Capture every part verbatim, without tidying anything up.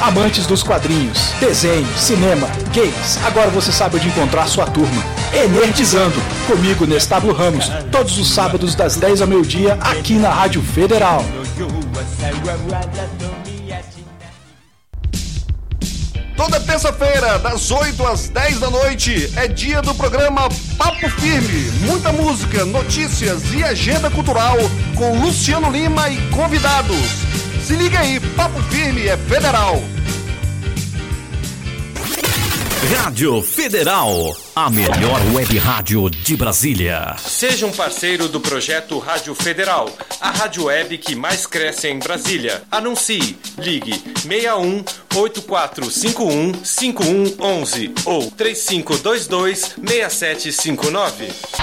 amantes dos quadrinhos, desenho, cinema, games, agora você sabe onde encontrar sua turma. Enerdizando, comigo, Nestábulo Ramos, todos os sábados das dez ao meio-dia, aqui na Rádio Federal. Toda terça-feira, das oito às dez da noite, é dia do programa Papo Firme. Muita música, notícias e agenda cultural com Luciano Lima e convidados. Se liga aí, Papo Firme é Federal. Rádio Federal, a melhor web rádio de Brasília. Seja um parceiro do projeto Rádio Federal, a rádio web que mais cresce em Brasília. Anuncie, ligue seis um oito quatro cinco um cinco um um um ou três cinco dois dois seis sete cinco nove.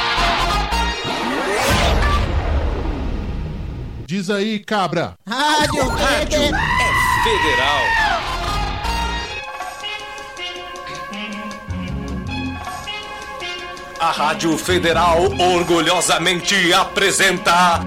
Diz aí, cabra. Rádio, rádio é Federal. A Rádio Federal orgulhosamente apresenta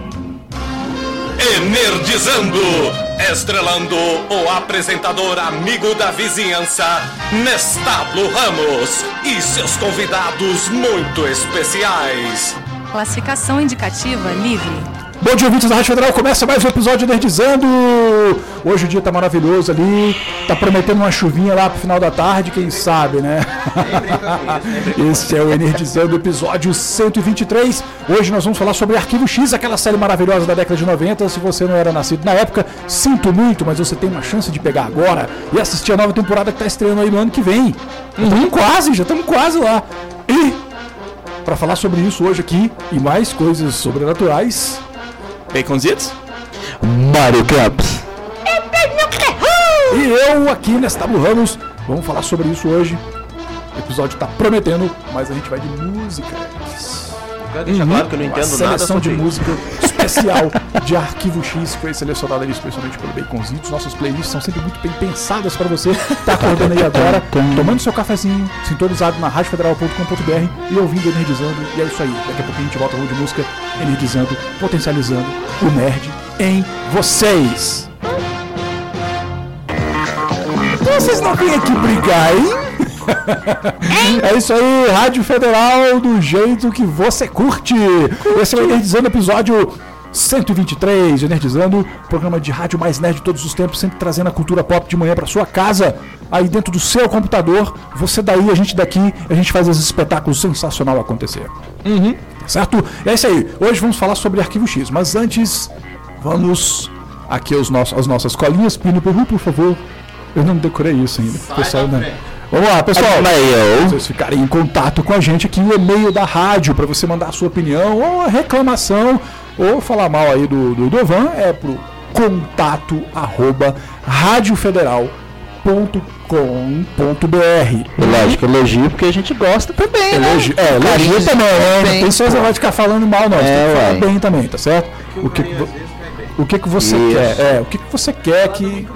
Enerdizando, estrelando o apresentador amigo da vizinhança, Nestábulo Ramos, e seus convidados muito especiais. Classificação indicativa livre. Bom dia, ouvintes da Rádio Federal, começa mais um episódio de Enerdizando. Hoje o dia tá maravilhoso ali, tá prometendo uma chuvinha lá pro final da tarde, quem sabe, né? Esse é o Enerdizando, episódio cento e vinte e três. Hoje nós vamos falar sobre Arquivo X, aquela série maravilhosa da década de noventa. Se você não era nascido na época, sinto muito, mas você tem uma chance de pegar agora e assistir a nova temporada que tá estreando aí no ano que vem. Uhum, quase, já estamos quase lá. E, para falar sobre isso hoje aqui e mais coisas sobrenaturais... Baconzitos? Mario Caps. E eu aqui, Nestábulo Ramos, vamos falar sobre isso hoje. O episódio tá prometendo, mas a gente vai de música. Eu deixa uhum. claro que eu não entendo Uma nada seleção sobre de música especial de Arquivo X foi selecionada ali especialmente pelo Baconzitos. Nossas playlists são sempre muito bem pensadas para você. Tá acordando aí agora, tomando seu cafezinho, sintonizado na rádio federal ponto com ponto b r e ouvindo Enerdizando. E é isso aí. Daqui a pouco a gente volta ao de música, Enerdizando, potencializando o nerd em vocês. Vocês não vêm aqui brigar, hein? É isso aí, Rádio Federal do jeito que você curte. curte. Esse é o Enerdizando, episódio cento e vinte e três, Enerdizando, programa de rádio mais nerd de todos os tempos, sempre trazendo a cultura pop de manhã pra sua casa, aí dentro do seu computador, você daí, a gente daqui, a gente faz esse espetáculo sensacional acontecer. Uhum. Certo? É isso aí, hoje vamos falar sobre Arquivo X, mas antes, vamos aqui aos nossos, as nossas colinhas. Pino Perru, por favor. Eu não decorei isso ainda. Pessoal, né? Vamos lá, pessoal. Vocês ficarem em contato com a gente aqui no e-mail da rádio para você mandar a sua opinião ou a reclamação ou falar mal aí do, do Dovan, é pro contato arroba rádio federal ponto com ponto b r. Lógico, elogio porque a gente gosta também, elogio, né? É, elogio também, né? Não tem só você vai ficar falando mal, não. Você é, tem que falar ué. bem também, tá certo? O que, que, o que, que você Isso. quer? É, o que, que você quer que...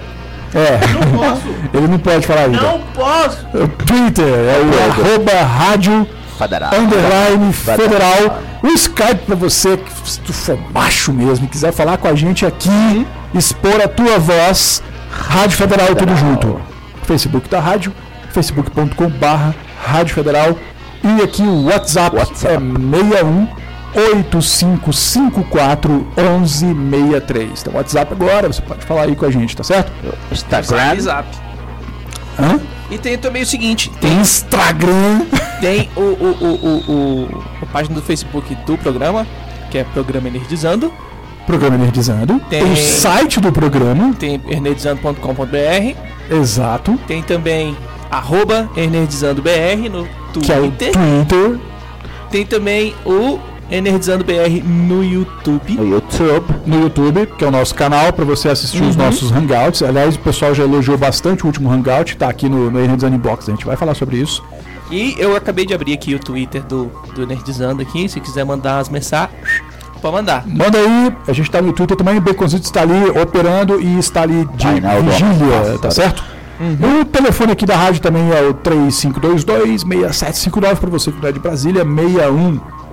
É, não posso. Ele não pode falar ainda. Não posso. O Twitter é o arroba rádio Federal. underline Federal. federal. O Skype pra você que se tu for macho mesmo, quiser falar com a gente aqui, expor a tua voz, Rádio Federal, Federal. Tudo junto. Facebook da rádio, facebook ponto com barra rádio federal. E aqui o WhatsApp, WhatsApp. é seis um oito cinco cinco quatro um um seis três. Então, WhatsApp agora, você pode falar aí com a gente, tá certo? Instagram. Zap. Hã? E tem também o seguinte: tem Instagram, tem o, o, o, o, o, a página do Facebook do programa, que é Programa Enerdizando. Programa Enerdizando. Tem, tem o site do programa, tem enerdizando ponto com ponto b r. Exato. Tem também arroba enerdizandobr no Twitter. Que é o Twitter. Tem também o Enerdizando B R no YouTube. No YouTube. No YouTube, que é o nosso canal para você assistir uhum. os nossos hangouts. Aliás, o pessoal já elogiou bastante o último hangout, tá aqui no, no Enerdizando Inbox. A gente vai falar sobre isso. E eu acabei de abrir aqui o Twitter do, do Enerdizando aqui. Se quiser mandar as mensagens, pode mandar. Manda aí, a gente tá no Twitter também. O Baconzitos está ali operando e está ali de vigília, tá certo? Uhum. O telefone aqui da rádio também é o três cinco dois dois seis sete cinco nove para você que é de Brasília, seis um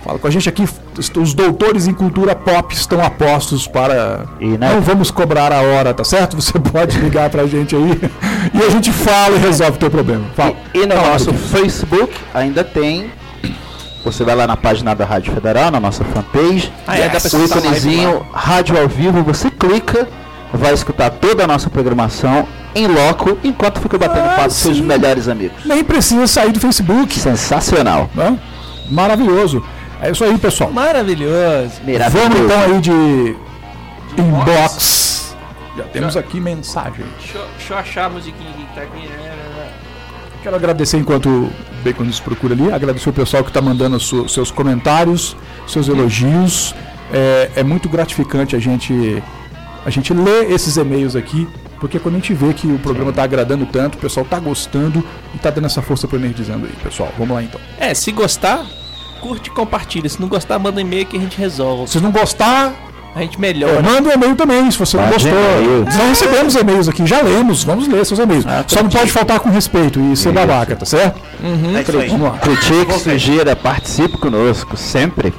Fala com a gente aqui, os doutores em cultura pop estão a postos para... E, né? Não vamos cobrar a hora, tá certo? Você pode ligar pra gente aí e a gente fala e resolve o teu problema. Fala. E, e no Fala, nosso Marquinhos. Facebook ainda tem. Você vai lá na página da Rádio Federal, na nossa fanpage. Ah, é, dá pra O escutar íconezinho live Rádio ao Vivo, você clica, vai escutar toda a nossa programação em loco, enquanto fica batendo Ah, papo com seus sim. melhores amigos. Nem precisa sair do Facebook, Sensacional. né? Maravilhoso. É isso aí, pessoal. Maravilhoso. Vamos então aí de inbox. Já temos aqui mensagem. Deixa, eu- deixa eu achar a musiquinha aqui que tá aqui. Quero agradecer enquanto o Bacon nos procura ali, agradecer o pessoal que está mandando os su- seus comentários, seus elogios. É, é muito gratificante a gente, a gente ler esses e-mails aqui, porque quando a gente vê que o programa está agradando tanto, o pessoal está gostando e está dando essa força para o Nerdizando aí, pessoal. Vamos lá então. É, se gostar, curte e compartilha. Se não gostar, manda um e-mail que a gente resolve. Se não gostar, A gente é, melhora. manda um e-mail também, se você não Mande gostou. e-mail. Nós recebemos e-mails aqui, já lemos, vamos ler seus e-mails. Só não pode faltar com respeito e ser babaca, tá certo? É isso aí. Vamos lá. Critique, sugira, participe conosco, sempre.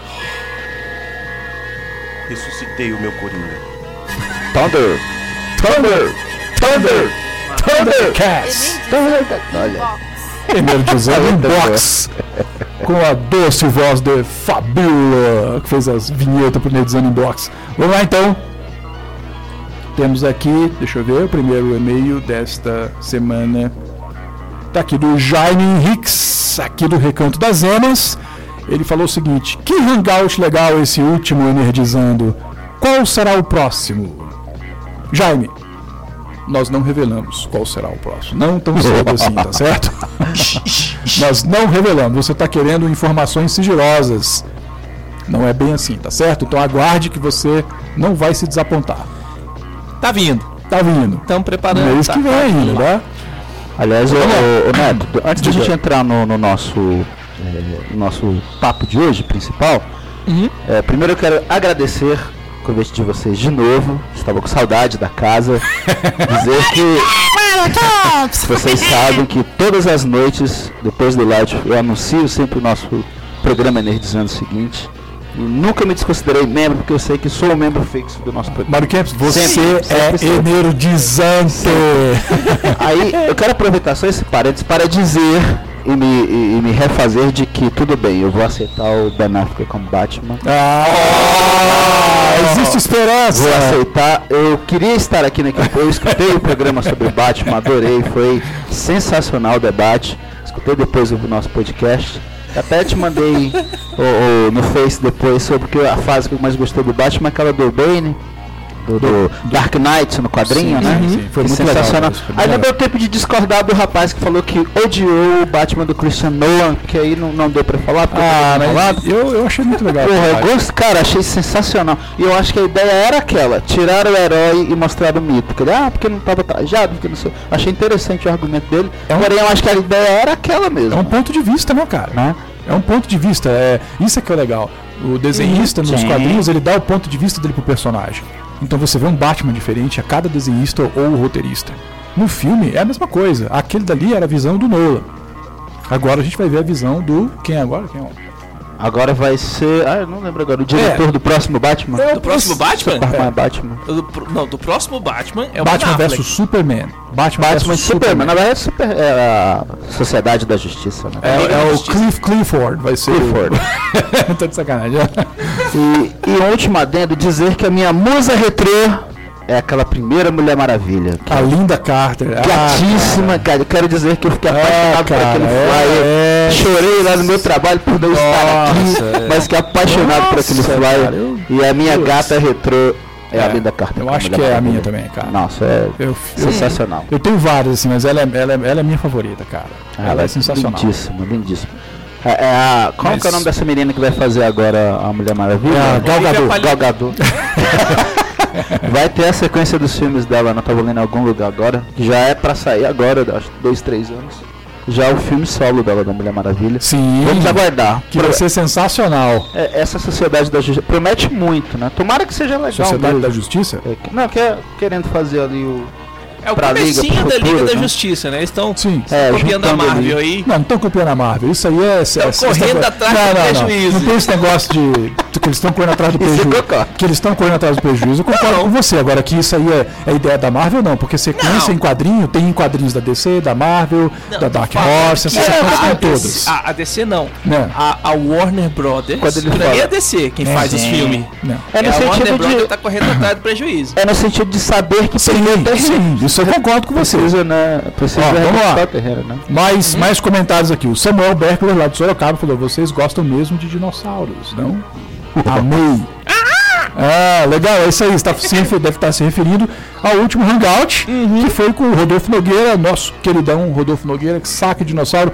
Ressuscitei o meu Coringa. Thunder. Thunder! Thunder! Thundercats! Olha. Energizando Inbox com a doce voz de Fabiola, que fez as vinhetas pro Nerdizando Inbox. Vamos lá então. Temos aqui, deixa eu ver, o primeiro e-mail desta semana. Tá aqui do Jaime Henriques, aqui do Recanto das Emas. Ele falou o seguinte: que hangout legal esse último Energizando. Qual será o próximo? Jaime, nós não revelamos qual será o próximo. Não tão cedo assim, tá certo? Nós não revelamos. Você está querendo informações sigilosas. Não é bem assim, tá certo? Então aguarde que você não vai se desapontar. Tá vindo. Tá vindo. Estamos preparando. Mês tá, que vem tá ainda, vindo. tá? Aliás, o, o, o Neto, antes de a Diga. gente entrar no, no nosso, eh, no nosso papo de hoje principal, Uhum. eh, primeiro eu quero agradecer o convite de vocês de novo. Estava com saudade da casa. Dizer que vocês sabem que todas as noites, depois do live, eu anuncio sempre o nosso programa Nerdizando seguinte. E nunca me desconsiderei membro, porque eu sei que sou um membro fixo do nosso programa. Mário Campos, você Sempre, é sempre, sempre. energizante. Aí eu quero aproveitar só esse parênteses para dizer e me, e, e me refazer de que tudo bem, eu vou aceitar o Ben Affleck como Batman. Ah, existe esperança. Vou aceitar. Eu queria estar aqui na equipe. Eu escutei o programa sobre o Batman, adorei, foi sensacional o debate. Escutei depois o nosso podcast. Até te mandei o, o, no Face depois sobre que a fase que eu mais gostei do Batman é aquela do Bane, do, do Dark Knight no quadrinho, Sim, né? sim, sim. Foi Que muito sensacional. legal isso, foi Aí não legal. deu tempo de discordar do rapaz que falou que odiou o Batman do Christian Nolan, que aí não, não deu pra falar, porque Ah, eu falado. mas eu, eu achei muito legal. Porra, eu gosto, cara, achei sensacional. E eu acho que a ideia era aquela, tirar o herói e mostrar o mito. Porque, ah, porque não tava trajado, porque não sei. Achei interessante o argumento dele. É um- Porém, eu acho que a ideia era aquela É mesmo. um ponto de vista, né, cara? Né? É um ponto de vista. É, isso é que é legal. O desenhista nos Sim. quadrinhos, ele dá o ponto de vista dele pro personagem. Então você vê um Batman diferente a cada desenhista ou roteirista. No filme é a mesma coisa. Aquele dali era a visão do Nolan. Agora a gente vai ver a visão do... Quem é agora? Quem é? Agora vai ser. Ah, eu não lembro agora. O diretor É. do próximo Batman. É o Do próximo Batman? Superman Batman. Do pro- não, do próximo Batman é o Batman Ben Affleck. versus Superman. Batman, Batman e versus Superman. Na verdade, super, é a Sociedade da Justiça, né? É, Liga é da o Justiça. Cliff Clifford, vai ser. o- Clifford. Tô de sacanagem. E, e um último adendo, dizer que a minha musa retrô é aquela primeira Mulher Maravilha. A Linda Carter. Ah, Gatíssima, cara. Eu quero dizer que eu fiquei É, apaixonado por cara, aquele é, flyer. é. Chorei lá no meu trabalho por não estar aqui, Nossa, é. mas fiquei apaixonado por aquele Nossa, flyer. cara, eu- E a minha Putz. gata retrô é, a É, Linda Carter. eu como acho Mulher que é a Maravilha. minha também, cara. Nossa, é Eu, eu, sensacional. eu tenho várias, assim, mas ela é, ela, é, ela é minha favorita, cara. Ela é sensacional. Lindíssima, lindíssima. É, é a, qual Mas- que é o nome dessa menina que vai fazer agora a Mulher Maravilha? É a Gal Olivia Gadot. Palin- Gal Gadot. Vai ter a sequência dos filmes dela, eu não tava lendo em algum lugar agora. Que já é pra sair agora, acho que dois, três anos. Já o filme solo dela, da Mulher Maravilha. Sim. Vamos aguardar. Que vai ser sensacional. É, essa Sociedade da Justiça promete muito, né? Tomara que seja legal. Sociedade mesmo. da Justiça? É, que- não, que é querendo fazer ali o. É o pra Liga, comecinho pro da futuro, Liga da né? Justiça, né? Eles estão Sim. É, copiando a juntando Marvel ali. aí. Não, não estão copiando a Marvel. Isso aí é. Estão correndo atrás do prejuízo. Não, não tem esse negócio de, de que eles estão correndo atrás do Isso eu prejuízo. concordo. Que eles estão correndo atrás do prejuízo. Eu concordo com você. Agora que isso aí é, é ideia da Marvel, não. Porque sequência Não. em quadrinho tem em quadrinhos da D C, da Marvel, Não, da tô Dark falando Horse, que essas a- sequências a tem D C todas. A, a D C não. Não. A, a Warner Brothers. Quando ele Pra mim fala- é a D C quem É, faz os sim. filmes. Não. É no a Warner sentido Brothers de... tá correndo atrás do prejuízo. É no sentido de saber que Sim, tem sim, isso eu concordo com você. Precisa, né? Precisa Ó, vamos lá. reconquistar o terreno, né? Mais, mais comentários aqui. O Samuel Berkler, lá de Sorocaba, falou: vocês gostam mesmo de dinossauros, não? Amei. Ah, legal, é isso aí. Está se refer- deve estar se referindo ao último Hangout, que foi com o Rodolfo Nogueira, nosso queridão Rodolfo Nogueira, que saca dinossauro.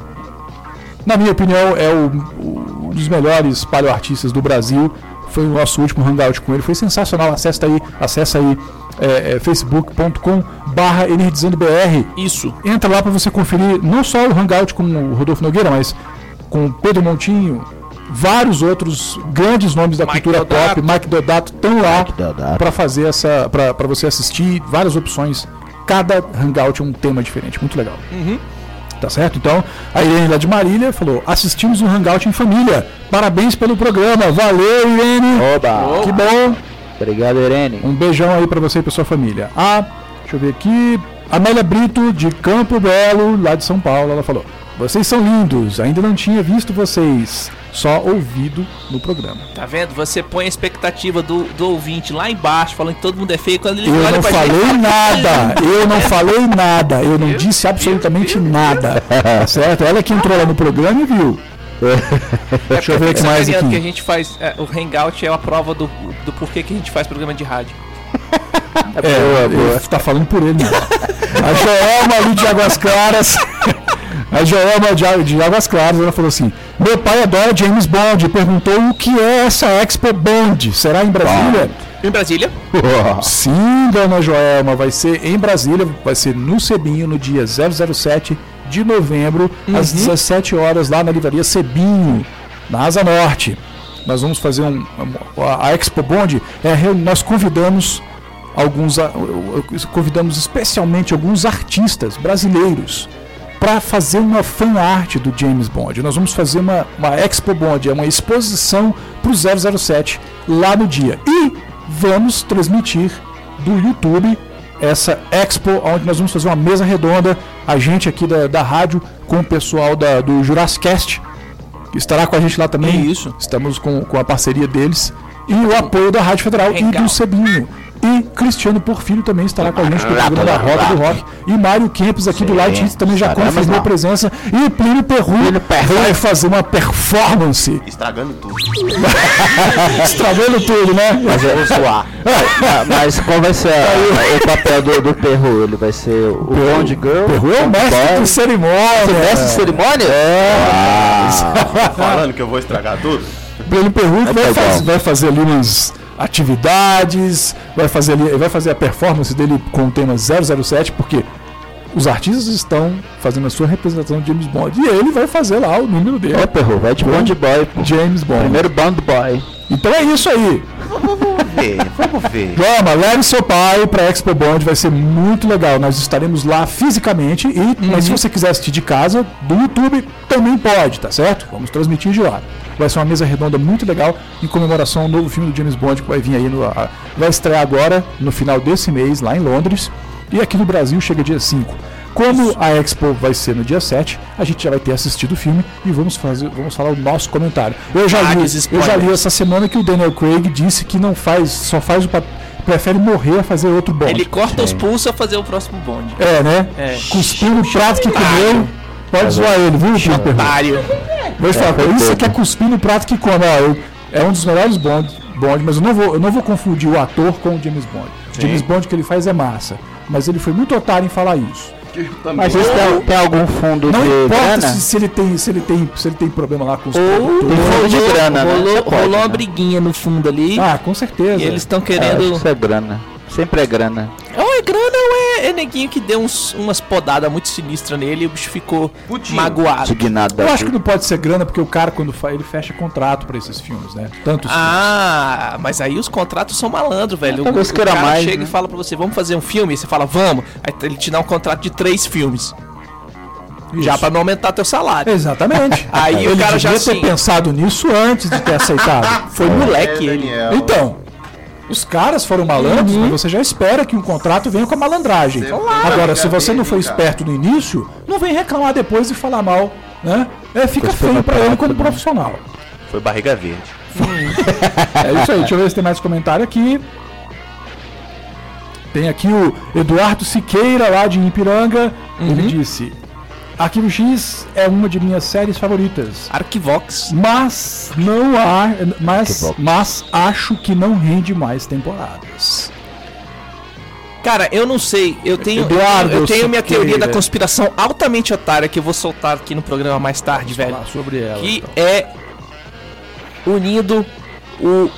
Na minha opinião, é o, o- um dos melhores paleoartistas do Brasil. Foi o nosso último Hangout com ele. Foi sensacional. Acessa aí, acessa aí é, é, facebook ponto com barra energizandobr. Isso. Entra lá para você conferir não só o Hangout com o Rodolfo Nogueira, mas com o Pedro Montinho, vários outros grandes nomes da Mike cultura Deodato. pop, Mike Deodato, estão lá Mike Deodato. para fazer essa, para você assistir várias opções. Cada Hangout é um tema diferente, muito legal. Tá certo? Então, a Irene lá de Marília falou: assistimos um Hangout em família. Parabéns pelo programa. Valeu, Irene. Oba! Que bom. Obrigado, Irene. Um beijão aí pra você e pra sua família. Ah, deixa eu ver aqui. Amélia Brito, de Campo Belo, lá de São Paulo, ela falou: vocês são lindos, ainda não tinha visto vocês, só ouvido no programa. Tá vendo? Você põe a expectativa do, do ouvinte lá embaixo, falando que todo mundo é feio, quando ele Eu olha não pra gente, falei fala, nada, eu não falei nada, eu não disse absolutamente nada, tá certo? Ela que entrou lá no programa e viu. Deixa eu ver o que mais sacaneando que a aqui. gente faz. É, o Hangout é a prova do, do porquê que a gente faz programa de rádio. É, ele tá falando por ele, né? A Joelma ali de Águas Claras. A Joelma de, de Águas Claras, ela falou assim: meu pai adora James Bond e perguntou o que é essa Expo Bond. Será em Brasília? Em Brasília? Sim, dona Joelma, vai ser em Brasília, vai ser no Cebinho, no dia zero zero sete de novembro, às dezessete horas, lá na livraria Cebinho, na Asa Norte. Nós vamos fazer um. A, a Expo Bond, é, nós convidamos alguns. Convidamos especialmente alguns artistas brasileiros para fazer uma fan art do James Bond. Nós vamos fazer uma, uma Expo Bond, é uma exposição para o zero zero sete lá no dia. E vamos transmitir do YouTube essa Expo, onde nós vamos fazer uma mesa redonda, a gente aqui da, da rádio, com o pessoal da, do Jurassicast, que estará com a gente lá também. Isso. Estamos com, com a parceria deles. E o apoio da Rádio Federal Legal. e do Cebinho. E Cristiano Porfírio também estará com a gente no programa da Roda do Rock. E Mário Kempis aqui do Light Hits também já estaremos confirmou lá. a presença. E o Plínio Perru vai fazer uma performance. Estragando tudo. Estragando tudo, né? Mas, é, Ah, mas qual vai ser a- o papel do, do Perru? Ele vai ser o Bond Girl? Perru é o mestre de cerimônia. Mestre de cerimônia? Tá falando que eu vou estragar tudo? Plínio Perru vai, legal. faz- vai fazer ali umas atividades, vai fazer ali, vai fazer a performance dele com o tema zero zero sete, porque os artistas estão fazendo a sua representação de James Bond e ele vai fazer lá o número dele. É, Perru, vai de Bond Boy. pô. James Bond. Primeiro Bond Boy. Então é isso aí. Vamos ver, vamos ver. Vamos, leve seu pai para Expo Bond, vai ser muito legal. Nós estaremos lá fisicamente, e, mas se você quiser assistir de casa, do YouTube, também pode, tá certo? Vamos transmitir de lá. Vai ser uma mesa redonda muito legal em comemoração ao novo filme do James Bond que vai vir aí, no, a- vai estrear agora no final desse mês, lá em Londres, e aqui no Brasil chega dia cinco. Como a Expo vai ser no dia sete, a gente já vai ter assistido o filme e vamos fazer, vamos falar o nosso comentário. Eu já li, Vários eu já li spoilers. essa semana que o Daniel Craig disse que não faz, só faz o papel, prefere morrer a fazer outro Bond. Ele corta os pulsos a fazer o próximo Bond. É, né? É. Cuspiu no prato que comeu. Pode zoar ele, viu, Peter? Otário. Vou te falar, foi isso todo. que é cuspir no prato que come. Ó, eu, é um dos melhores Bond, Bond, mas eu não vou, eu não vou confundir o ator com o James Bond. O James Bond que ele faz é massa, mas ele foi muito otário em falar isso. Mas isso tem, tem algum fundo Não de importa grana? se, se ele tem, se ele tem, se ele tem problema lá com os Tem produtores. fundo de grana, né? rolou Você pode, rolou uma né? briguinha no fundo ali. Ah, com certeza. E eles estão É, querendo. isso é grana. Sempre é grana. Ou é grana ou é, é neguinho que deu uns, umas podadas muito sinistras nele e o bicho ficou Putinho. magoado. Eu acho que não pode ser grana, porque o cara, quando faz, ele fecha contrato pra esses filmes, né? Tantos Ah, mas aí os contratos são malandro, velho. É, talvez o, o queira cara mais, chega né? e fala pra você, vamos fazer um filme? E você fala, vamos. Aí ele te dá um contrato de três filmes. filmes. Já Isso. pra não aumentar teu salário. Exatamente. Aí ele o cara já devia ter assim- pensado nisso antes de ter aceitado. Foi moleque ele. Daniel. Então, os caras foram malandros, Uhum. mas você já espera que um contrato venha com a malandragem. Claro. Agora, se você não foi Cara. esperto no início, não vem reclamar depois e falar mal, né? É, fica Pois feio foi pra uma ele prática, como né? profissional. Foi barriga verde. É isso aí, deixa eu ver se tem mais comentário aqui. Tem aqui o Eduardo Siqueira, lá de Ipiranga. Ele disse: Arquivo X é uma de minhas séries favoritas. Arquivox. Mas não há. Mas, Que bom. mas acho que não rende mais temporadas. Cara, eu não sei. Eu tenho, Eduardo eu tenho minha Siqueira. teoria da conspiração altamente otária que eu vou soltar aqui no programa mais tarde, velho. Falar sobre ela. Que então. é unindo o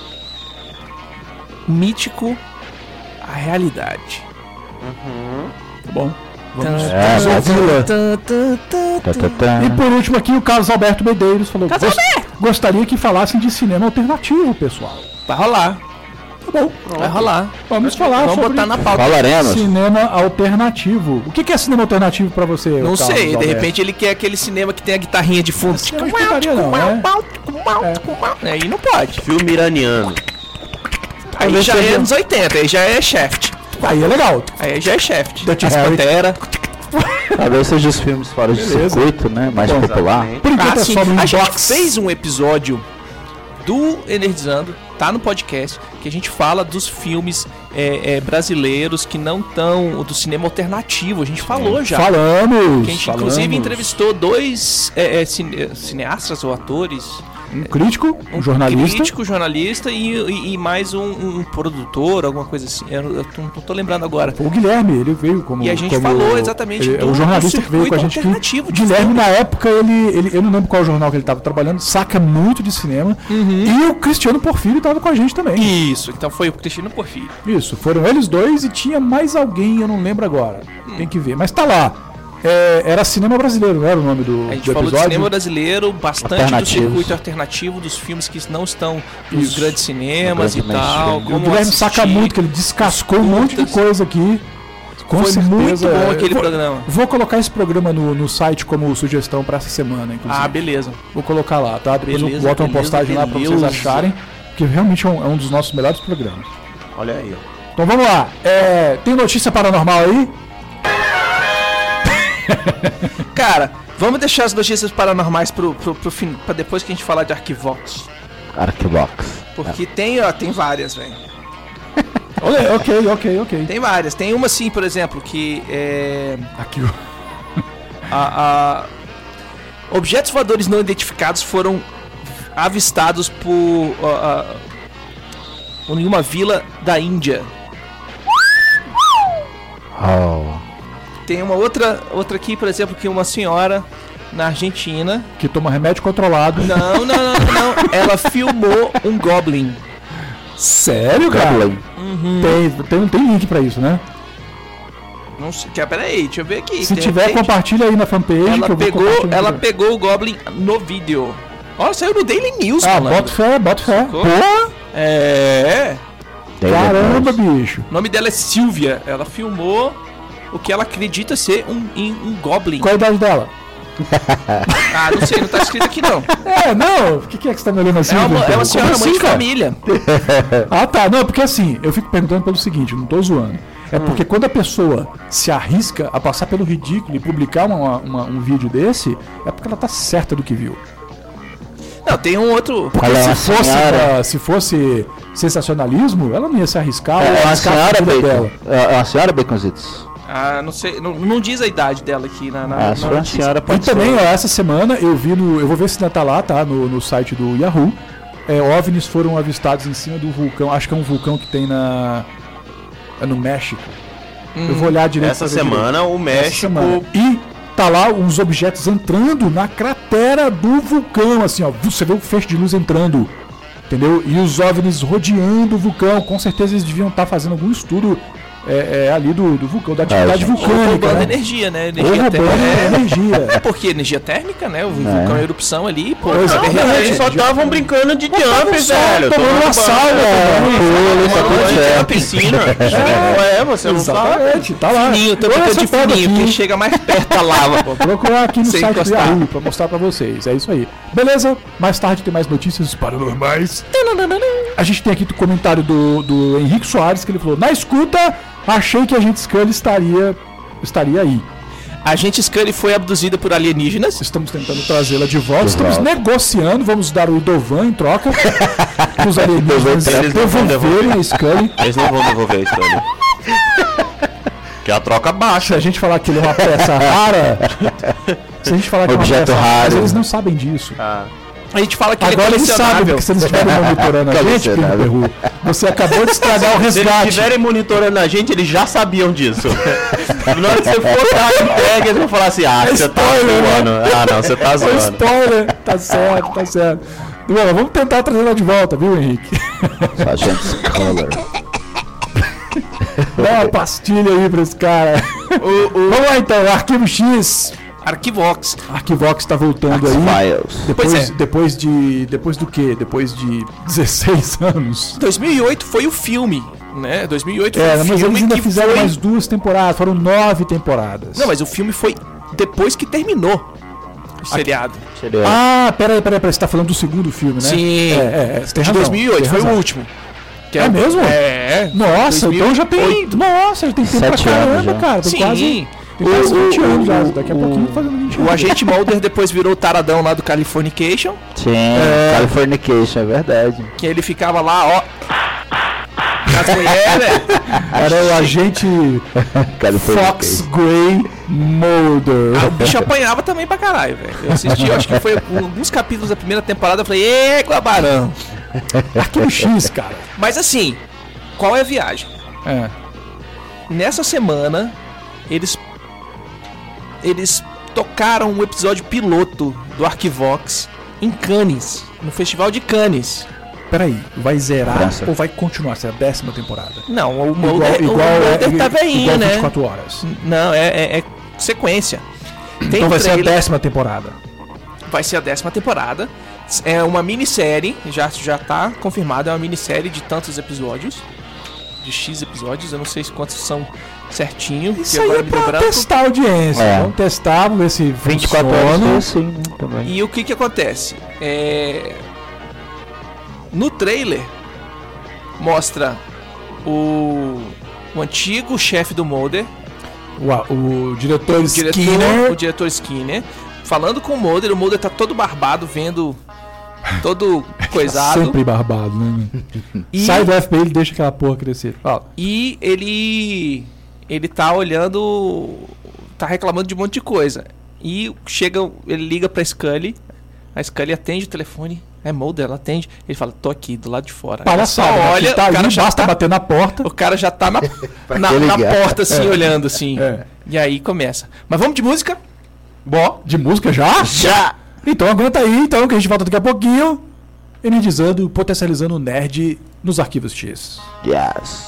mítico à realidade. Tá bom. Vamos. É, vamos ouvi-la. Tan, tan, tan, Tá, tan. tá, tá. E por último aqui o Carlos Alberto Medeiros falou: Carlos "Gos- Gostaria que falassem de cinema alternativo, pessoal. Vai rolar. Tá bom. Vai rolar. Vamos falar Vamos sobre botar na pauta. Falaremos. cinema alternativo. O que que é cinema alternativo pra você? Não Carlos sei, de Alberto? repente ele quer aquele cinema que tem a guitarrinha de fundo. Cinema de putaria não, né? Aí não pode. Filme iraniano. Aí já é anos oitenta, aí já é Shaft. Aí é legal. Aí já é Shaft. Dirty As Harry. Pantera. Talvez seja os filmes fora de Beleza. circuito, né? Mais Bom, popular. Por enquanto Ah, é sim. só no A gente inbox. fez um episódio do Energizando, tá no podcast, que a gente fala dos filmes é, é, brasileiros que não estão do cinema alternativo. A gente falou já. Falamos. Que a gente falamos. inclusive entrevistou dois é, é, cine- cineastas ou atores. Um crítico, um jornalista. Crítico, jornalista e, e- e mais um, um produtor, alguma coisa assim. Eu, eu tô- não tô lembrando agora. O Guilherme, ele veio como. E a gente como- falou exatamente ele, do- o jornalista do que veio com a circuito gente. Que, alternativo de Guilherme, filmes. na época, ele, ele. Eu não lembro qual jornal que ele estava trabalhando, saca muito de cinema. Uhum. E o Cristiano Porfírio estava com a gente também. Isso, então foi o Cristiano Porfírio. Isso, foram eles dois e tinha mais alguém, eu não lembro agora. Tem que ver. Mas tá lá. É, era cinema brasileiro, não era o nome do, A gente do falou de episódio? cinema brasileiro, bastante do Alternativos. circuito alternativo, dos filmes que não estão nos Isso. grandes cinemas No e grande tal. mainstream. O Como Guilherme assistir. saca muito, que ele descascou um monte de Putas. coisa aqui. Com Foi certeza, muito bom é. aquele vou, programa. Vou colocar esse programa no, no site como sugestão pra essa semana, inclusive. Ah, beleza. Vou colocar lá, tá? Depois eu Beleza, boto uma beleza, postagem lá pra vocês beleza. acharem. Porque realmente é um, é um dos nossos melhores programas. Olha aí, ó. Então vamos lá. É, tem notícia paranormal aí? Cara, vamos deixar as notícias paranormais pro, pro, pro fim, pra depois que a gente falar de Arquivox. Arquivox. Porque tem, ó, tem várias, velho. Olha, ok, ok, ok. Tem várias. Tem uma assim, por exemplo, que é. Aqui o. A, a- objetos voadores não identificados foram avistados por ó, ó, em uma vila da Índia. Oh. Tem uma outra outra aqui, por exemplo, que uma senhora na Argentina. Que toma remédio controlado. Não, não, não, não, não. Ela filmou um Goblin. Sério, cara? Goblin. Tem, tem, tem link pra isso, né? Não sei. Já, peraí, deixa eu ver aqui. Se De tiver, repente, compartilha aí na fanpage. que ela eu vou pegou, compartilhar ela no- pegou o Goblin no vídeo. Olha, saiu no Daily News, Ah, malandro. bota fé, bota fé. Sacou? Pô, É. caramba, bicho. O nome dela é Silvia. Ela filmou o que ela acredita ser um, em- um Goblin. Qual a idade dela? Ah, não sei, não tá escrito aqui não. É, não. O que, que é que você tá me olhando assim? É uma, Vitor? é uma senhora Como mãe assim, de cara? família. Ah, tá. Não, porque assim, eu fico perguntando pelo seguinte, eu não tô zoando. É Hum. porque quando a pessoa se arrisca a passar pelo ridículo e publicar uma- uma- um vídeo desse, é porque ela tá certa do que viu. Não, tem um outro. Porque Ela é uma se fosse, senhora. pra- se fosse sensacionalismo, ela não ia se arriscar ou É uma arriscar a senhora vida Bacon. dela. É uma senhora Baconzitos. Ah, não sei. Não, não diz a idade dela aqui na, na, Ah, na se for uma notícia. senhora E pode também, ó, ser. essa semana eu vi no. Eu vou ver se ainda tá lá, tá? No, no site do Yahoo. É, OVNIs foram avistados em cima do vulcão. Acho que é um vulcão que tem na. É no México. Eu vou olhar direito. Essa pra ver semana direito. o Essa México. semana. E tá lá uns objetos entrando na cratera do vulcão, assim, ó. Você vê o feixe de luz entrando. Entendeu? E os OVNIs rodeando o vulcão. Com certeza eles deviam estar fazendo algum estudo é, é ali do, do vulcão, da atividade É, vulcânica. roubando Né? energia, né? Ou Energia roubando térmica. energia. É porque energia térmica, né? O vulcão em erupção ali, pô. Pois tá é. derretendo. Eles só estavam brincando de jump, Tava só velho. tomando uma sauna. Pula, tá tudo Tomando certo. na piscina. É, você não sabe. Exatamente, tá lá. Fininho, tô Olha brincando essa de foto fininho, aqui. porque chega mais perto da lava, pô. Vou procurar aqui no Sem site do encostar. Yahoo pra mostrar pra vocês. É isso aí. Beleza? Mais tarde tem mais notícias paranormais. A gente tem aqui o comentário do, do Henrique Soares, que ele falou: na escuta, achei que a gente Scully estaria, estaria aí. A gente Scully foi abduzida por alienígenas. Estamos tentando trazê-la de volta. De Estamos volta. negociando. Vamos dar o Idovan em troca. Os alienígenas Eles não vão devolverem a Scully. Eles não vão devolver a história. Que é a troca Se baixa. a gente falar que ele é uma peça rara. Se a gente falar que Objeto é uma peça rara, raro. eles não sabem disso. A gente fala que Agora ele é eles sabem, colecionável. porque se eles estiverem monitorando a gente, Primo Colecionável. Perru, você acabou de estragar o Se eles resgate. estiverem monitorando a gente, eles já sabiam disso. Na hora que você for lá e pega, eles vão falar assim: ah, você tá spoiler, né? zoando. Ah, não, você tá Foi zoando. spoiler. Tá certo, tá certo. Bom, vamos tentar trazer ela de volta, viu, Henrique? Sargento Scholar. Dá uma pastilha aí pra esse cara. Vamos lá então, Arquivo X. Arquivox. Arquivox tá voltando aí. Files. Depois, Pois é. depois de. Depois do quê? Depois de dezesseis anos. dois mil e oito foi o filme, né? dois mil e oito foi É, o mas filme eles ainda que fizeram foi... mais duas temporadas, foram nove temporadas. Não, mas o filme foi depois que terminou o seriado. Seria- Ah, peraí, peraí, peraí, você tá falando do segundo filme, né? Sim. É, é, é, você tem De razão. dois mil e oito, tem foi o razão. último. Que É mesmo? É. Nossa, então já tem. dois mil e oito. Nossa, já tem tempo pra Sete anos caramba, já. cara. Tem Sim. quase, tem quase vinte anos já. Daqui a pouquinho fazendo vinte anos. O agente Mulder depois virou o taradão lá do Californication, Sim, É. Californication, é verdade. que ele ficava lá, ó. As mulheres, Era o agente Fox Californication. Grey Mulder. o bicho apanhava também pra caralho, velho. Eu assisti, eu acho que foi alguns capítulos da primeira temporada, eu falei, ê, Guabarão. Arquivo X, cara. Mas assim, qual é a viagem? É. Nessa semana, eles eles tocaram um episódio piloto do Arquivox em Cannes, no Festival de Cannes. Peraí, vai zerar França. ou vai continuar? Essa é a décima temporada. Não, o Igual, Mulder, igual, o Mulder é, tá veinho, igual né? vinte e quatro horas. Não, é, é- é sequência. Tem Então vai ser a trailer, décima temporada. vai ser a décima temporada. É uma minissérie, já, já tá confirmado, é uma minissérie de tantos episódios. De X episódios, eu não sei quantos são certinho. Isso que aí agora é me deu pra branco. testar a audiência. É. Vamos testar, vamos ver se vinte e quatro horas funciona. foi assim, né, também. E o que que acontece? É... No trailer mostra o, o antigo chefe do Mulder, O, o diretor o diretor, Skinner. o diretor Skinner, falando com o Mulder. O Mulder tá todo barbado, vendo todo coisado. Sempre barbado, né? E, Sai do F B I, ele deixa aquela porra crescer. Fala. e ele ele tá olhando, tá reclamando de um monte de coisa. E chega, ele liga pra Scully. A Scully atende o telefone. É Mulder, ela atende. Ele fala, tô aqui, do lado de fora. Ela só Palhaçada, né? olha, Que tá o cara ali, já basta tá, bater na porta. o cara já tá na, na, que na ligar? porta, assim, olhando, assim. É. E aí começa. Mas vamos de música? Bom, de música já? Já! Então aguenta aí, então, que a gente volta daqui a pouquinho. Energizando, potencializando o nerd nos arquivos X. Yes.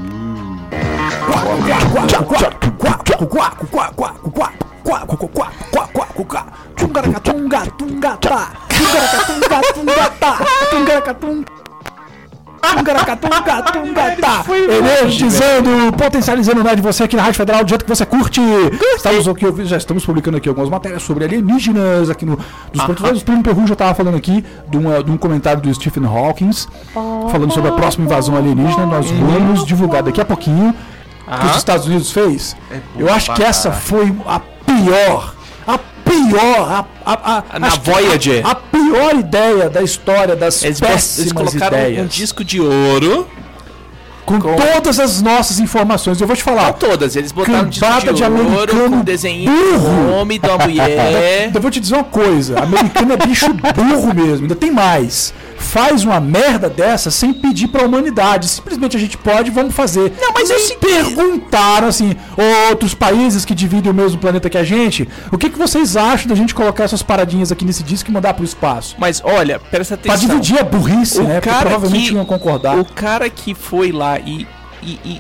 Energizando, potencializando o nerd de você aqui na Rádio Federal do jeito que você curte. Estamos aqui, já estamos publicando aqui algumas matérias sobre alienígenas aqui no dos produtores. O Primo Perru já estava falando aqui de, uma, de um comentário do Stephen Hawking falando sobre a próxima invasão alienígena. Nós vamos divulgar daqui a pouquinho que os Estados Unidos fez. Eu acho que essa foi a pior, a pior, a, a, a, Na acho que Voyager. A, a pior ideia da história das Eles, péssimas eles colocaram ideias. um disco de ouro. Com, com- todas as nossas informações. Eu vou te falar. Não todas, eles botaram um disco Cambada de, de ouro americano com um desenho de burro. um homem, de uma mulher. Eu vou te dizer uma coisa, americano é bicho burro mesmo, ainda tem mais. Faz uma merda dessa sem pedir pra humanidade. Simplesmente a gente pode, vamos fazer. Não, mas Nem é o seguinte- perguntaram assim, outros países que dividem o mesmo planeta que a gente, o que, que vocês acham da gente colocar essas paradinhas aqui nesse disco e mandar pro espaço? Mas olha, presta Pra atenção. dividir a burrice, O né? Porque cara provavelmente que- não iam concordar. O cara que foi lá e, e, e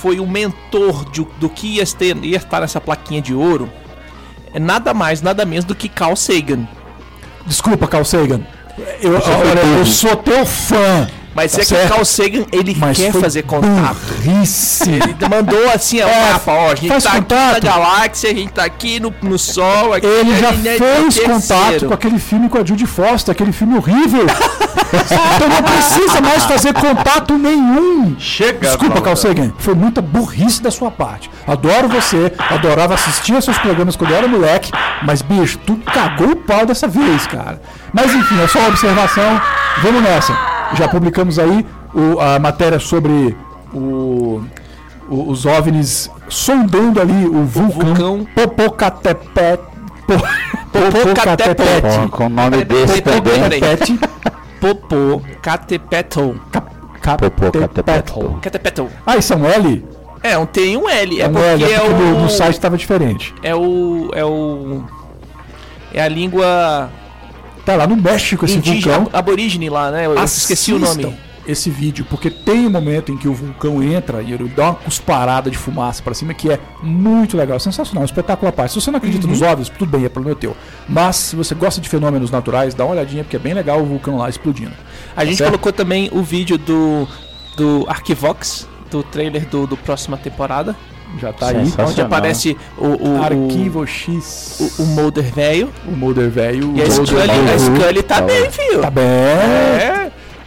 foi o mentor de, do que ia, ter, ia estar nessa plaquinha de ouro é nada mais, nada menos do que Carl Sagan. Desculpa, Carl Sagan. Eu, olha, eu sou teu fã. Mas tá é certo? que o Carl Sagan, ele Mas quer foi fazer contato. burrice. Ele mandou assim, ó, É, mapa, ó, a gente faz tá contato. aqui na galáxia, a gente tá aqui no, no Sol, aqui, Ele já aqui, né, fez terceiro. contato com aquele filme com a Judy Foster, aquele filme horrível. Então não precisa mais fazer contato nenhum. Chega, Desculpa, Paulo. Carl Sagan. Foi muita burrice da sua parte. Adoro você, adorava assistir aos seus programas quando eu era moleque, mas, bicho, tu cagou o pau dessa vez, cara. Mas enfim, é só uma observação. Vamos nessa. Já publicamos aí o- a matéria sobre o, o- os OVNIs sondando ali o vulcão, vulcão. Popocatépetl. Po- Popocatépetl. Com, com o nome desse Peraí, também. peraí. Popocatépetl. Popocatépetl. Popocatépetl. Catepetl. Ah, isso é um L? É, um T e um L. É É um porque L, é é porque o... no, no site estava diferente. É o... É o... É a língua Tá lá no México esse indígena, vulcão. aborígene lá, né? Eu esqueci o Assistam nome. esse vídeo, porque tem um momento em que o vulcão entra e ele dá uma cusparada de fumaça pra cima que é muito legal, sensacional, um espetáculo à parte. Se você não acredita nos óbvios, tudo bem, é problema teu. Mas se você gosta de fenômenos naturais, dá uma olhadinha porque é bem legal o vulcão lá explodindo. A gente certo? colocou também o vídeo do, do Arquivox, do trailer do, do próxima temporada, Já tá aí. Sensacional. onde aparece o, o, o, Arquivo X. o, o Mulder velho. O Mulder velho. E a o Mulder Scully, a velho. Scully tá bem, filho. Tá bem. É.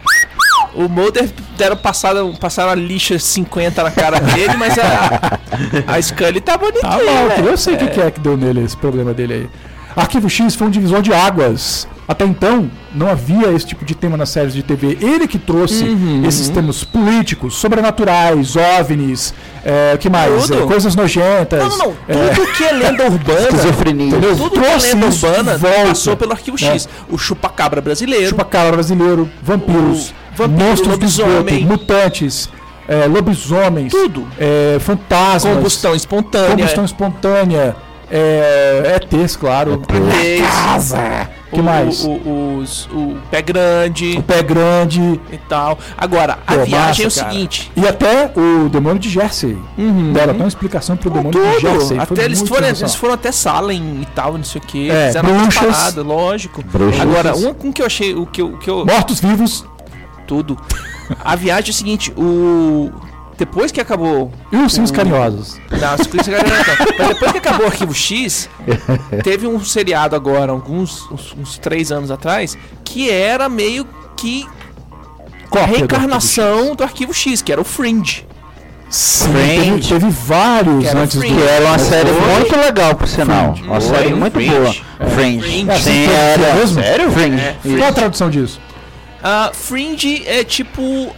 O Mulder deram passada, passaram a lixa cinquenta na cara dele, mas a, a Scully tá bonitinha. Tá mal, né? eu sei o que, que é que deu nele esse problema dele aí. Arquivo X foi um divisor de águas. Até então, não havia esse tipo de tema nas séries de T V. Ele que trouxe Uhum. esses temas políticos, sobrenaturais, OVNIs, é, o que mais? Tudo. É, coisas nojentas. Não, não, não. é, Tudo que é lenda urbana. Esquizofrenia. entendeu? Tudo que é Trouxe lenda isso urbana de volta. passou pelo Arquivo X. O chupacabra brasileiro. Chupacabra brasileiro, vampiros, O vampiro, monstros do esgoto, lobisomem. mutantes, é, lobisomens, Tudo. é, fantasmas, Combustão espontânea. combustão espontânea, é, E Tês, claro. E Tês. Casa. Que o, mais? O, o, os- o pé grande O pé grande. e tal. Agora, a Pô, viagem é o massa, cara. seguinte. E até o demônio de Jersey. Deram até uma explicação pro demônio de Jersey. Foi Até eles muito foram, eles sensacional. foram até Salem e tal, não sei o que. É, fizeram umas bruxas. paradas, lógico. Bruxas. Agora, um com que eu achei. O que eu. o que eu Mortos-vivos tudo. A viagem é o seguinte, o. Depois que acabou. e ursinhos o- carinhosos. Não, isso que isso é garantido, não. Mas depois que acabou o Arquivo X, teve um seriado agora, alguns uns, uns três anos atrás, que era meio que a Cópia do reencarnação do Arquivo X, que era o Fringe. Sim, Fringe. teve, teve vários Que era antes Fringe. do... Que era uma série Foi. muito legal, por sinal. Uma Foi. série muito Fringe. boa. Fringe. Fringe. É, assim, Sim, foi- era. foi mesmo? Sério? Fringe. É. Qual é a tradução disso? A Fringe é tipo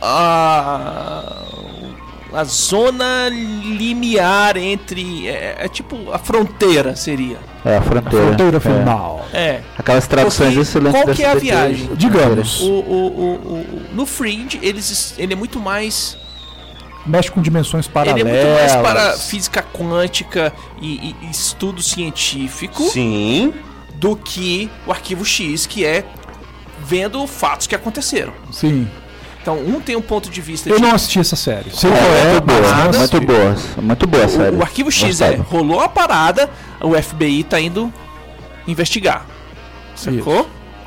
a a zona limiar entre é, é tipo a fronteira seria. É, a fronteira. Fronteira É. final. É. Aquelas traduções Porque excelentes qual que é a S B T. viagem? Digamos. O, o, o, o- no Fringe eles ele é muito mais Mexe com dimensões ele paralelas. é muito mais para física quântica e, e estudo científico Sim. do que o Arquivo X, que é vendo fatos que aconteceram. Sim. Então, um tem um ponto de vista Eu de não assisti essa série. Sei É, qual é, muito boa, mas não muito assisti. boa, muito boa a série. O, o Arquivo X é, Gostava. rolou a parada, o F B I tá indo investigar. Sacou?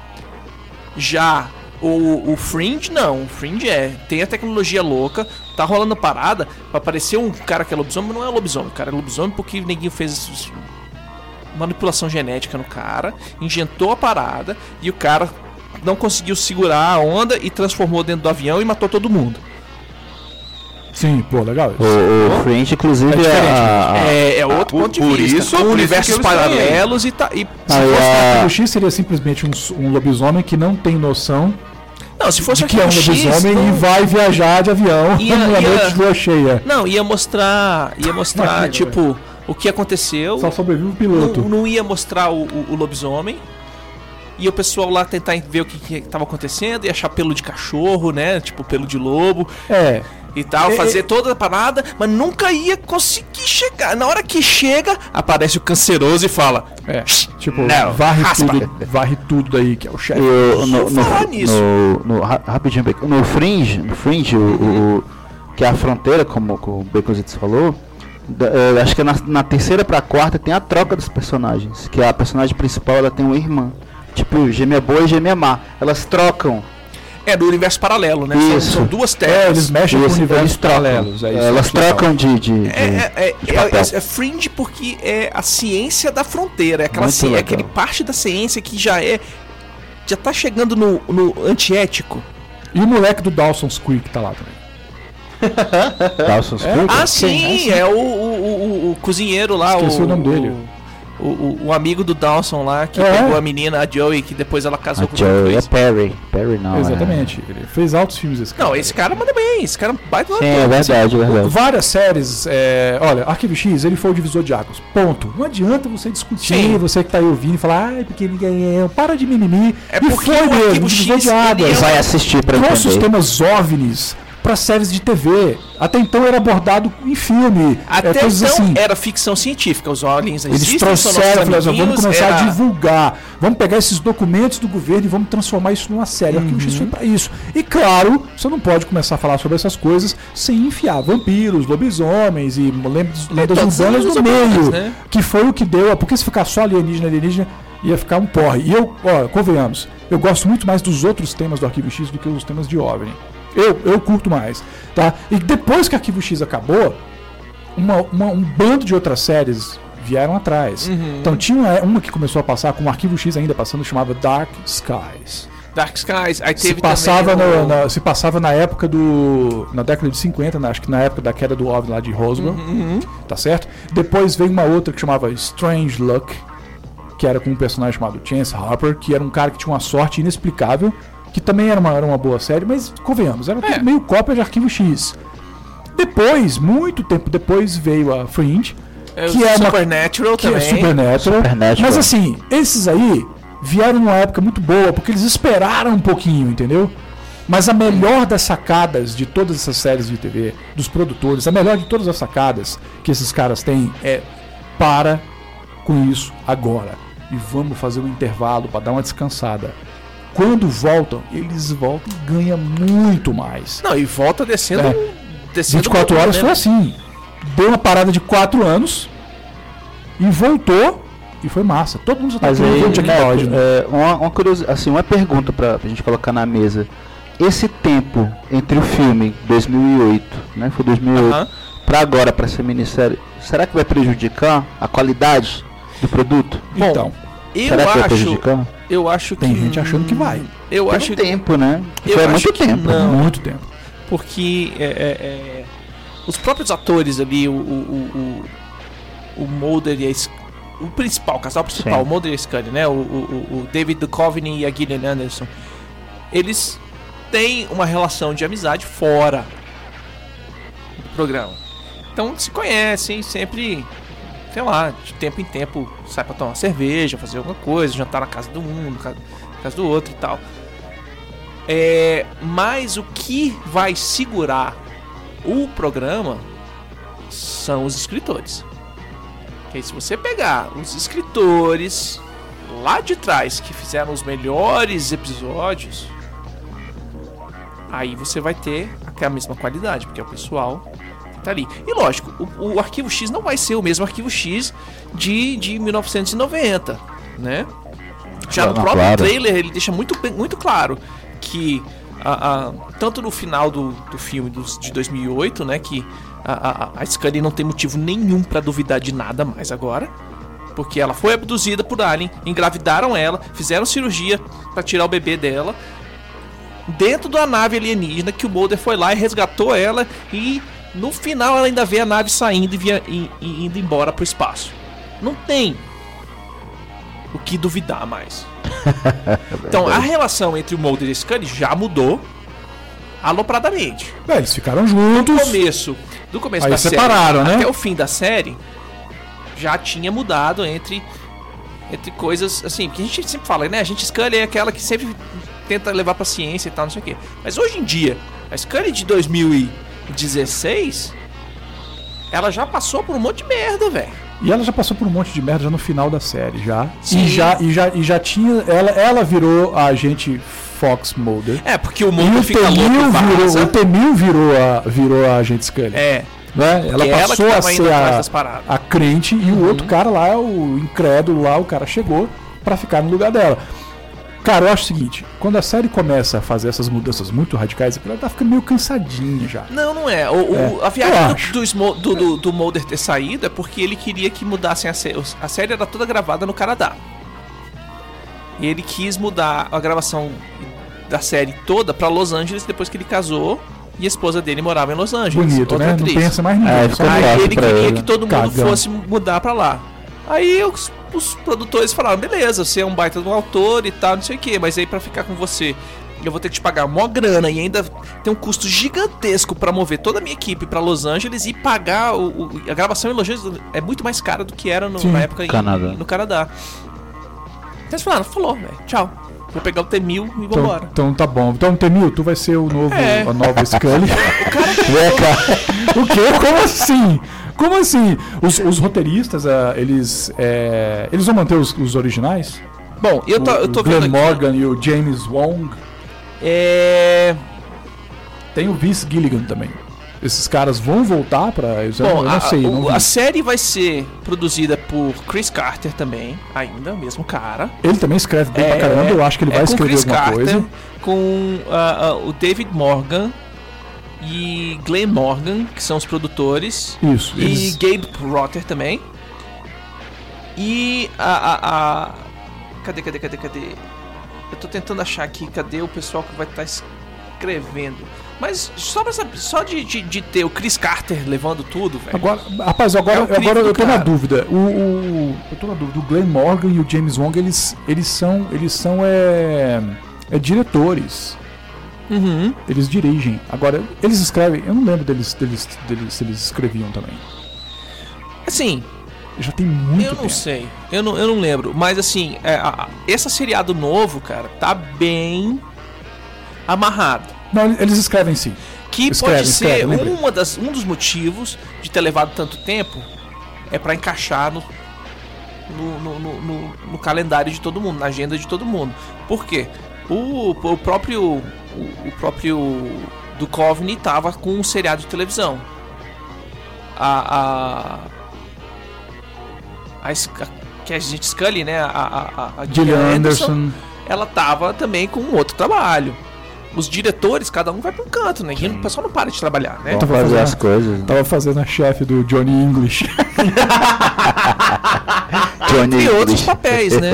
Já o, o Fringe, não. O Fringe é, tem a tecnologia louca, tá rolando parada, pra aparecer um cara que é lobisomem, mas não é lobisomem. O cara é lobisomem porque o neguinho fez esses- manipulação genética no cara, injetou a parada e o cara não conseguiu segurar a onda e transformou dentro do avião e matou todo mundo. Sim, pô, legal isso. O, o Fringe, inclusive, É é diferente, a, a, É, é outro por- ponto de por vista. isso- com por isso universos que eu estranhei. paralelos e tá. E, a- Se fosse a- Arquivo X, seria simplesmente um, s- um lobisomem que não tem noção não, se fosse de que é um Arquivo X, lobisomem não- e vai viajar de avião Ia- numa ia- noite de lua cheia. Não, ia mostrar. Ia mostrar, Imagina, tipo, o que aconteceu. Só sobrevive o Não, piloto. não ia mostrar o, o- o lobisomem. E o pessoal lá tentar ver o que, que tava acontecendo e achar pelo de cachorro, né? Tipo, pelo de lobo É. e tal. É, fazer é- toda a parada, mas nunca ia conseguir chegar. Na hora que chega, aparece o canceroso e fala: É. Tipo, Não, varre raspa. tudo, varre tudo daí, que é o chefe. Eu, no, no, falar nisso. no, no, ra- rapidinho, Beck, no Fringe, no Fringe o, o, que é a fronteira, como, como o Baconzitos falou, da, uh, acho que é na, na terceira pra quarta tem a troca dos personagens, que a personagem principal ela tem uma irmã, tipo gêmea boa e gêmea má, elas trocam. É do universo paralelo, né? São, Isso. são duas terras. É, eles mexem Isso, com universos eles trocam. paralelos. É isso, elas acho legal. trocam de, de, de, É, é, é, de é, papel. é, é fringe porque é a ciência da fronteira. É, aquela Muito ci, é legal. aquele parte da ciência que já é. Já tá chegando no, no antiético. E o moleque do Dawson's Creek tá lá também. Dawson's É? Creek? Ah, sim, sim, é, sim. é o, o, o, o cozinheiro lá. Esqueci o nome dele. O, o, o amigo do Dawson lá, que É. pegou a menina, a Joey, que depois ela casou A com o Tom Joey é Cruise. Perry. Perry não. Exatamente. Ele fez altos filmes esse cara. Não, esse cara manda bem, esse cara baita É. no Sim, é ator. verdade, é verdade. Várias séries, é, olha, Arquivo X, ele foi o divisor de águas, ponto. Não adianta você discutir, Sim. você que tá aí ouvindo e falar, ai, porque ninguém é, para de mimimi. É e porque foi o mesmo, Arquivo divisor X, de ele águas. é Vai assistir pra Trouxe os entender. temas OVNIs para séries de T V. Até então era abordado em filme. Até é, coisas então assim. era ficção científica, os aliens Eles existem, são nossos trouxeram, falaram, vamos amiguinhos, começar era- a divulgar, vamos pegar esses documentos do governo e vamos transformar isso numa série. O Arquivo X foi pra isso. E claro, você não pode começar a falar sobre essas coisas sem enfiar vampiros, lobisomens e lendas, lendas todos urbanas os no urbanos, meio. né? Que foi o que deu, porque se ficar só alienígena, alienígena, ia ficar um porre. E eu, ó, convenhamos, eu gosto muito mais dos outros temas do Arquivo X do que os temas de OVNI. Eu, eu curto mais, tá? E depois que Arquivo X acabou, uma, uma- um bando de outras séries vieram atrás. Então tinha uma, uma que começou a passar, com o Arquivo X ainda passando, chamava Dark Skies. Dark Skies, aí Se teve passava, também no- o- na, se passava na época do... Na década de cinquenta, né? Acho que na época da queda do OVNI lá de Roswell, tá certo? Depois veio uma outra que chamava Strange Luck, que era com um personagem chamado Chance Harper, que era um cara que tinha uma sorte inexplicável, que também era uma, era uma boa série, mas convenhamos, era tudo É. meio cópia de Arquivo X. Depois, muito tempo depois, veio a Fringe, é, que é uma Supernatural que é também. Supernatural. Supernatural. Mas assim, esses aí vieram numa época muito boa, porque eles esperaram um pouquinho, entendeu? Mas a melhor das sacadas de todas essas séries de T V, dos produtores, a melhor de todas as sacadas que esses caras têm é: para com isso agora e vamos fazer um intervalo para dar uma descansada. Quando voltam, eles voltam e ganham muito mais. Não, e volta descendo. É. descendo vinte e quatro muito, horas né? foi assim. Deu uma parada de quatro anos e voltou e foi massa. Todo mundo já tá Mas falando aí, do Jack Neto, Lodge, né? é, uma, uma curiosidade, assim, uma pergunta pra, pra gente colocar na mesa. Esse tempo entre o filme dois mil e oito, né, foi dois mil e oito, Aham. pra agora, pra essa minissérie, será que vai prejudicar a qualidade do produto? Bom, Então, Eu será que vai acho. prejudicar? Eu acho que. tem gente achando que vai. Eu Tem acho um tempo, né? eu Foi acho muito que tempo. não. Muito tempo. porque é, é, é, os próprios atores ali, o, o, o, o Mulder e a Sc- o principal, o casal principal, Sim. o Mulder e a Scully, né? O, o, o David Duchovny e a Gillian Anderson, eles têm uma relação de amizade fora do programa. Então se conhecem, sempre, sei lá, de tempo em tempo sai pra tomar uma cerveja, fazer alguma coisa, jantar na casa do um, na casa, na casa do outro e tal. É, mas o que vai segurar o programa são os escritores. Que aí, se você pegar os escritores lá de trás que fizeram os melhores episódios, aí você vai ter a mesma qualidade, porque é o pessoal que tá ali. E lógico, o, o Arquivo X não vai ser o mesmo Arquivo X de, de mil novecentos e noventa, né? Já no Não, próprio claro. trailer ele deixa muito, bem- muito claro que a, a- tanto no final do, do filme dos, de dois mil e oito, né, que a, a, a Scully não tem motivo nenhum pra duvidar de nada mais agora, porque ela foi abduzida por Alien, engravidaram ela, fizeram cirurgia pra tirar o bebê dela dentro da nave alienígena, que o Mulder foi lá e resgatou ela, e no final ela ainda vê a nave saindo e, via, e, e indo embora pro espaço. Não tem o que duvidar mais. Então a relação entre o Mulder e a Scully já mudou alopradamente. É, eles ficaram juntos. Do começo, do começo Aí da separaram, série né? até o fim da série já tinha mudado entre entre coisas assim, porque a gente sempre fala, né? A gente Scully é aquela que sempre tenta levar pra ciência e tal, não sei o quê. Mas hoje em dia, a Scully de dois mil e dezesseis ela já passou por um monte de merda, velho. E ela já passou por um monte de merda já no final da série, já. Sim. E já, e já, e já tinha. Ela, ela virou a agente Fox Mulder. É, porque o E mundo o fica louco Temil e virou, vaza. o Temil virou a, virou a agente Scully. É. Né? Ela Porque ela passou que a tava indo ser atrás a, das paradas. a crente e o outro cara lá, o incrédulo lá, o cara chegou pra ficar no lugar dela. Cara, eu acho o seguinte, quando a série começa a fazer essas mudanças muito radicais, ela tá ficando meio cansadinha já. Não, não é. O, o- É, a eu viagem acho. do, do, Smo- do, do, do Mulder ter saído é porque ele queria que mudassem a série. A série era toda gravada no Canadá. E ele quis mudar a gravação da série toda pra Los Angeles depois que ele casou e a esposa dele morava em Los Angeles. Bonito, outra né? atriz. Não pensa mais ninguém. É, só fica Aí fácil ele pra queria ele. que todo mundo Cagão. fosse mudar pra lá. Aí os, os produtores falaram, beleza, você é um baita de um autor e tal, não sei o que, mas aí pra ficar com você eu vou ter que te pagar mó grana e ainda tem um custo gigantesco pra mover toda a minha equipe pra Los Angeles e pagar o, o- a gravação em Los Angeles é muito mais cara do que era no- Sim. na época em- Canadá. no Canadá. Então eles falaram, falou, velho, tchau. Vou pegar o T mil e Então, vambora. então tá bom. Então, Temil, tu vai ser o novo, É. a nova Scully. É, cara. O quê? Como assim? Como assim? Os, os roteiristas, ah, eles. é, eles vão manter os, os originais? Bom, eu tô, o, eu tô o Glenn vendo aqui. Morgan e o James Wong. É. Tem o Vince Gilligan também. Esses caras vão voltar pra. Eu, Bom, eu a, não sei. o- não a vi. série vai ser produzida por Chris Carter também, ainda, o mesmo cara. Ele também escreve bem pra caramba. Eu acho que ele é vai com escrever Chris alguma Carter, coisa. Com ah, ah, o David Morgan e Glenn Morgan, que são os produtores. Isso. E Eles, Gabe Rotter também. E a, a, a- Cadê, cadê, cadê, cadê? Eu tô tentando achar aqui, cadê o pessoal que vai estar escrevendo? Mas só, pra saber, só de, de, de ter o Chris Carter levando tudo, velho. agora, rapaz, agora, É o crivo agora eu do tô na cara. dúvida. O, o- eu tô na dúvida. O Glenn Morgan e o James Wong, eles, eles são. Eles são é, é diretores. Uhum. Eles dirigem. Agora, eles escrevem. Eu não lembro deles, deles, deles se eles escreviam também. Assim, Já tem muito eu não tempo. sei. Eu não, eu não lembro. Mas assim, é, a- a- esse seriado novo, cara, tá bem amarrado. Não, eles escrevem sim. Que Escreve, pode ser escreve, lembrei. uma das, um dos motivos de ter levado tanto tempo é pra encaixar no, no, no, no- no- no calendário de todo mundo, na agenda de todo mundo. Por quê? O, o próprio o, o próprio Duchovny tava com um seriado de televisão. A a, a, Sc- que é a gente Scully, né? A, a, a, a Gillian Anderson. ela tava também com um outro trabalho. Os diretores, cada um vai pra um canto, né? E o pessoal não para de trabalhar, né? Vamos Tava fazer fazendo- as coisas. Tava fazendo a chefe do Johnny English. Johnny Entre outros English. papéis, né?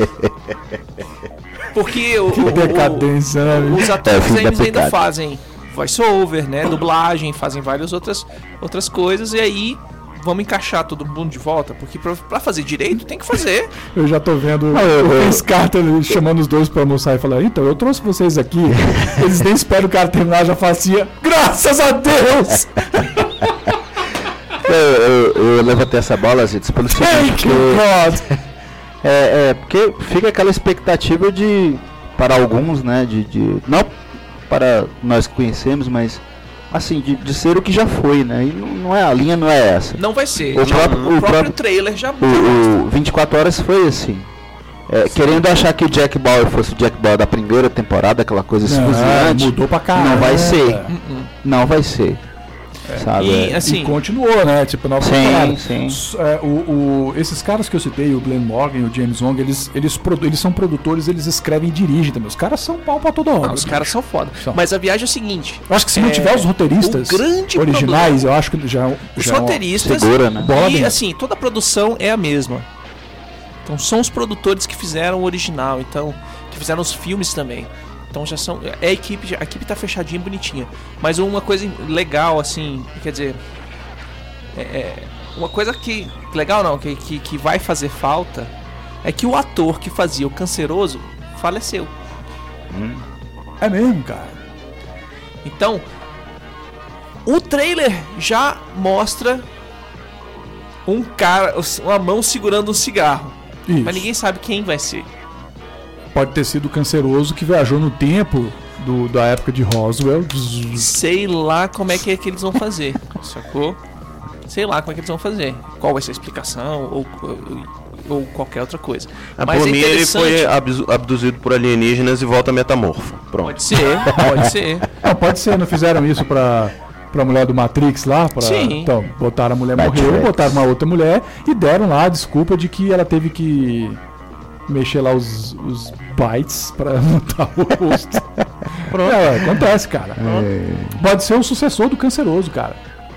Porque o, Que o- o- decadência, né? os É, atores o fim da eles ainda picada. fazem voice-over, né? Dublagem, fazem várias outras, outras coisas. E aí, vamos encaixar todo mundo de volta. Porque pra, pra fazer direito, tem que fazer. Eu já tô vendo Ah, eu- o eu- Chris Carter chamando os dois pra almoçar e falando: então, eu trouxe vocês aqui. Eles nem esperam o cara terminar, já fala assim: graças a Deus! Eu, eu, eu levantei essa bola, gente, pelo seguinte, Thank you, porque, God! é, é, porque fica aquela expectativa de, para alguns, né, de, de não para nós que conhecemos, mas assim, de, de ser o que já foi, né, e não, não é, a linha não é essa. Não vai ser. O Já- próprio- o o próprio próprio- trailer já O, o vinte e quatro horas foi assim. É, querendo achar que o Jack Bauer fosse o Jack Bauer da primeira temporada, aquela coisa esfuziante, mudou pra caramba. não vai ser. Uh-uh. Não vai ser. Sabe? E, é. assim, E continuou, né? Tipo, nova Sim, temporada. sim. S- é, o, o- esses caras que eu citei, o Glenn Morgan e o James Wong, eles, eles, produ- eles são produtores, eles escrevem e dirigem também. Os caras são pau pra toda hora. não, os caras são foda. São. Mas a viagem é o seguinte: Eu acho que se não É, tiver os roteiristas o grande originais, eu acho que já, os já é uma- roteiristas segura, né? Bola e dentro. assim, toda a produção é a mesma. Então são os produtores que fizeram o original, então que fizeram os filmes também. Então já são é a equipe, a equipe tá fechadinha, bonitinha. Mas uma coisa legal assim, quer dizer, é, é, uma coisa que legal não, que, que que vai fazer falta é que o ator que fazia o Canceroso faleceu. É mesmo, cara. Então, o trailer já mostra um cara, uma mão segurando um cigarro. Isso. Mas ninguém sabe quem vai ser. Pode ter sido canceroso que viajou no tempo do, da época de Roswell. Sei lá como é que, é que eles vão fazer, sacou? sei lá como é que eles vão fazer. Qual vai ser a explicação ou, ou, ou qualquer outra coisa. Ah, Mas por é mim ele interessante- foi abdu- abduzido por alienígenas e volta metamorfo. Pronto. Pode ser, pode ser. Não, pode ser, não fizeram isso pra, pra mulher do Matrix lá? Pra, Sim. Então, botaram a mulher Matrix. morreu, botaram uma outra mulher e deram lá a desculpa de que ela teve que mexer lá os, os bytes pra montar o rosto. Pronto. É, acontece, cara. Pode ser o sucessor do canceroso, cara.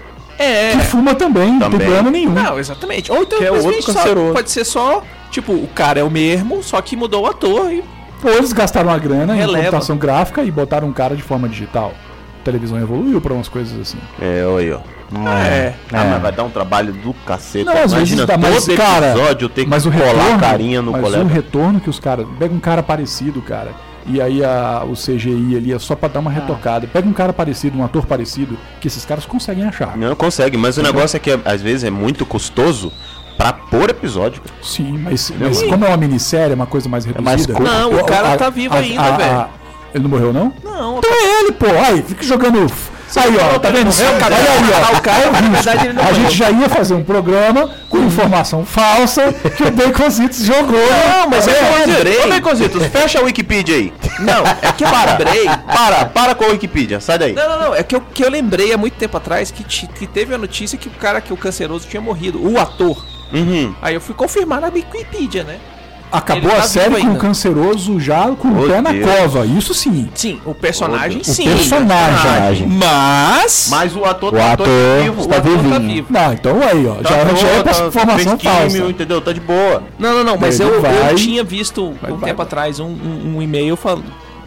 É. Que fuma também, não tem Também. problema nenhum. Não, exatamente. Ou então Que é simplesmente outro só- canceroso. pode ser só, tipo, o cara é o mesmo, só que mudou o ator e Ou eles gastaram a grana Releva. em computação gráfica e botaram um cara de forma digital. A televisão evoluiu pra umas coisas assim. É, olha aí, ó. É. Ah, mas vai dar um trabalho do cacete. Não, às vezes Imagina dá, mas, todo cara, episódio eu ter que mas o colar retorno, a carinha no mas colega. o retorno que os caras... Pega um cara parecido, cara, e aí a, o C G I ali é só pra dar uma retocada. Pega um cara parecido, um ator parecido, que esses caras conseguem achar. Não consegue, mas o negócio é que às vezes é muito custoso pra pôr episódio. Sim, mas, mas como é uma minissérie, é uma coisa mais reduzida... mais curto. Não, o cara tá vivo ainda, velho. Ele não morreu, não? Não, Então é ele, pô. Aí, fica jogando... Aí, ó, tá vendo? morreu, cara? Olha aí, ó. O cara, na verdade, ele não A morreu. gente já ia fazer um programa com informação falsa que o Baconzitos jogou. Não, mas Tá eu vendo? lembrei. Ô, Baconzitos, fecha a Wikipedia aí. Não, é que eu Para, lembrei. para, para com a Wikipedia, sai daí. Não, não, não. É que eu, que eu lembrei há muito tempo atrás que, ti- que teve a notícia que o cara que o canceroso tinha morrido, o ator. Uhum. Aí eu fui confirmar na Wikipedia, né? Acabou Ele a tá série vivo com o ainda. canceroso já com o Oh, pé na Deus. cova. Isso sim. Sim, o personagem O sim. personagem. Mas. Mas o ator O tá ator vivo. está o ator vivinho. tá vivo. Não, então aí, ó. Tá já, bom, já é tá- informação fez químio, falsa. entendeu? Tá de boa. Não, não, não, mas Ele eu, eu vai- tinha visto vai- um vai- tempo vai. atrás um, um, um e-mail falando.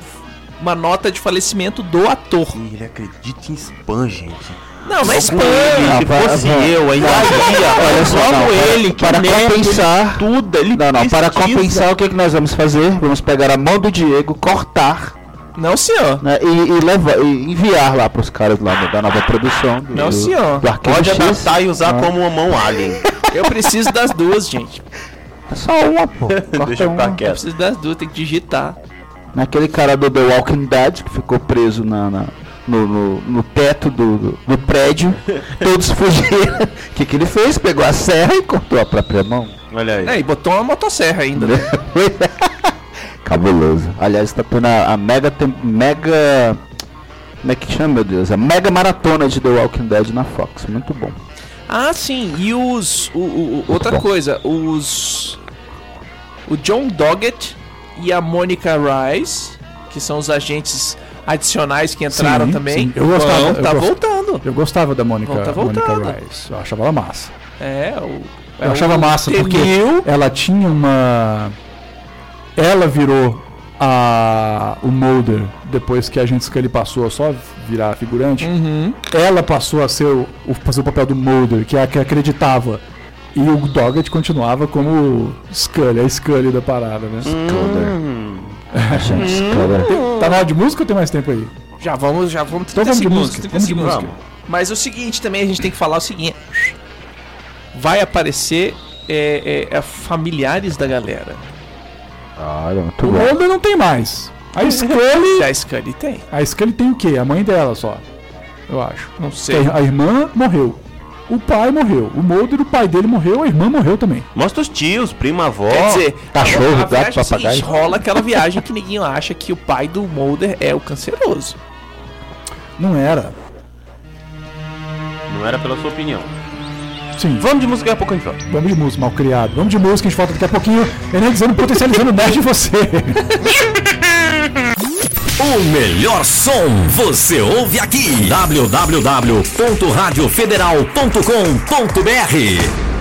Uma nota de falecimento do ator. Ih, ele acredita em spam, gente. Não, não é spam. Não, Se para- fosse não. eu, ainda Olha ia. só, Logo não, para- ele, que para nerd, compensar- ele tudo, ele Não, não, para pesquisa. compensar o que, que nós vamos fazer? Vamos pegar a mão do Diego, cortar, Não, senhor. né, e, e levar, e enviar lá pros caras lá da nova produção. Do, Não, do- senhor. do Arquivo Pode X. adaptar e usar Ah. como uma mão alien. Eu preciso das duas, gente. É só uma, pô. Corta Deixa eu uma. ficar Eu quieto. preciso das duas, tem que digitar. Naquele cara do The Walking Dead que ficou preso na, na- no, no, no teto do, do, do prédio, todos fugiram. O que, que ele fez? Pegou a serra e cortou a própria mão. Olha aí. É, e botou uma motosserra ainda, né? Cabuloso. Aliás, tá tendo a, a mega, tem- mega. Como é que chama, meu Deus? A mega maratona de The Walking Dead na Fox. Muito bom. Ah, sim, e os. o- o- o- outra bom. coisa, os. O John Doggett e a Monica Rice, que são os agentes adicionais que entraram Sim, também. sim. Eu gostava, vão, eu tá gost- voltando. Eu gostava da Mônica, Volta Mônica voltando. Rice. Eu achava ela massa. É, o. é Eu achava o massa porque Temil. ela tinha uma. Ela virou a o Mulder depois que a gente Scully passou a só virar figurante. Uhum. Ela passou a ser o, o- fazer o papel do Mulder, que é a que acreditava. E o Doggett continuava como Scully, a Scully da parada, né? Hum. Gente, cara. Tá na hora de música ou tem mais tempo aí? Já vamos, já vamos trinta Então vamos de segundos, música, trinta vamos de segundos. música. Mas o seguinte também, a gente tem que falar o seguinte. Vai aparecer é, é, é, familiares da galera. Olha, muito O bom. Mulder não tem mais. A Scully. A Scully tem. A Scully tem o quê? A mãe dela só. Eu acho. Não sei. Tem- A irmã morreu. O pai morreu. O Mulder, o pai dele morreu, a irmã morreu também. Mostra os tios, prima, avó. Quer dizer, cachorro, a gato, viagem é o papagaio. seguinte, rola aquela viagem que ninguém acha que o pai do Mulder é o canceroso. Não era. Não era pela sua opinião. Sim. Vamos de música, daqui a pouco a gente volta. Vamos de música, mal criado. Vamos de música, a gente volta daqui a pouquinho. Enerdizando, potencializando o nerd de você. O melhor som você ouve aqui. w w w ponto rádio federal ponto com ponto b r.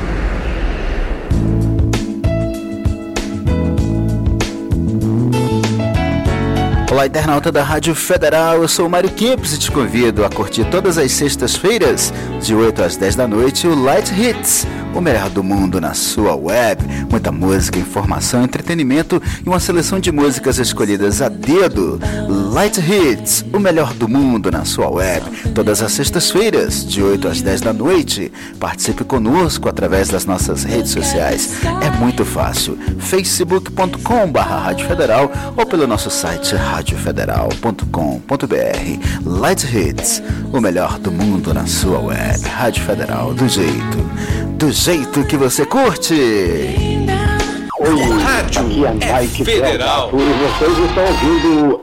Olá, internauta da Rádio Federal, eu sou o Mário Kempis e te convido a curtir todas as sextas-feiras, de oito às dez da noite, o Light Hits, o melhor do mundo na sua web. Muita música, informação, entretenimento e uma seleção de músicas escolhidas a dedo. Light Hits, o melhor do mundo na sua web. Todas as sextas-feiras, de oito às dez da noite. Participe conosco através das nossas redes sociais. É muito fácil. facebook ponto com barra Rádio Federal ou pelo nosso site rádio federal ponto com ponto b r. Light Hits, o melhor do mundo na sua web. Rádio Federal, do jeito, do jeito que você curte. Oi, Rádio aqui é Mike Federal. Federal. E vocês estão ouvindo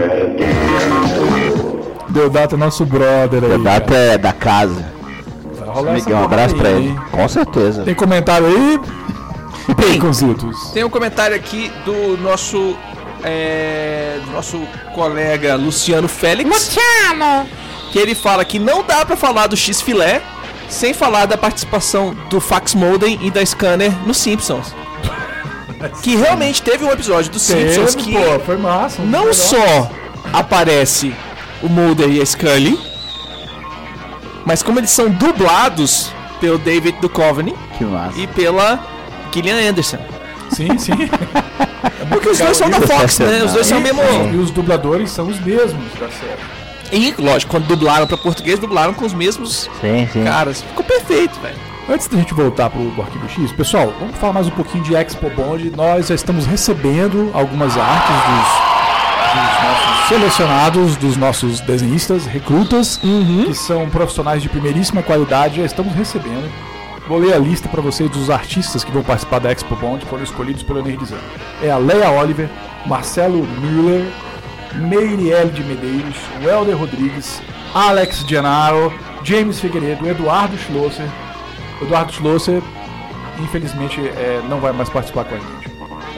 Deodato é nosso brother aí. Deodato é da casa. Vai rolar essa Miguel, um abraço porra pra aí. ele. Com certeza. Tem comentário aí? Tem, Conzitos. Tem um comentário aqui do nosso é, do nosso colega Luciano Félix. Luciano! Que ele fala que não dá pra falar do X-Filé sem falar da participação do Fax Modem e da Scanner no Simpsons. Que realmente teve um episódio do Simpsons Teve, que pô, foi massa. não legal. só aparece o Mulder e a Scully, mas como eles são dublados pelo David Duchovny Que massa. e pela Gillian Anderson. Sim, sim. Porque os dois são da Fox, né? Os dois são mesmo. E os dubladores são os mesmos da série. E, lógico, quando dublaram pra português, dublaram com os mesmos Sim, sim. caras. Ficou perfeito, velho. Antes da gente voltar pro Arquivo X, pessoal, vamos falar mais um pouquinho de Expo Bond. Nós já estamos recebendo algumas artes dos, dos nossos selecionados, dos nossos desenhistas, recrutas, que são profissionais de primeiríssima qualidade. Já estamos recebendo. Vou ler a lista para vocês dos artistas que vão participar da Expo Bond, que foram escolhidos pelo Nerdizão. É a Leia Oliver, Marcelo Müller, Meirielle de Medeiros, Welder Rodrigues, Alex Gennaro, James Figueiredo, Eduardo Schlosser. Eduardo Schlosser, infelizmente, é, não vai mais participar com a gente.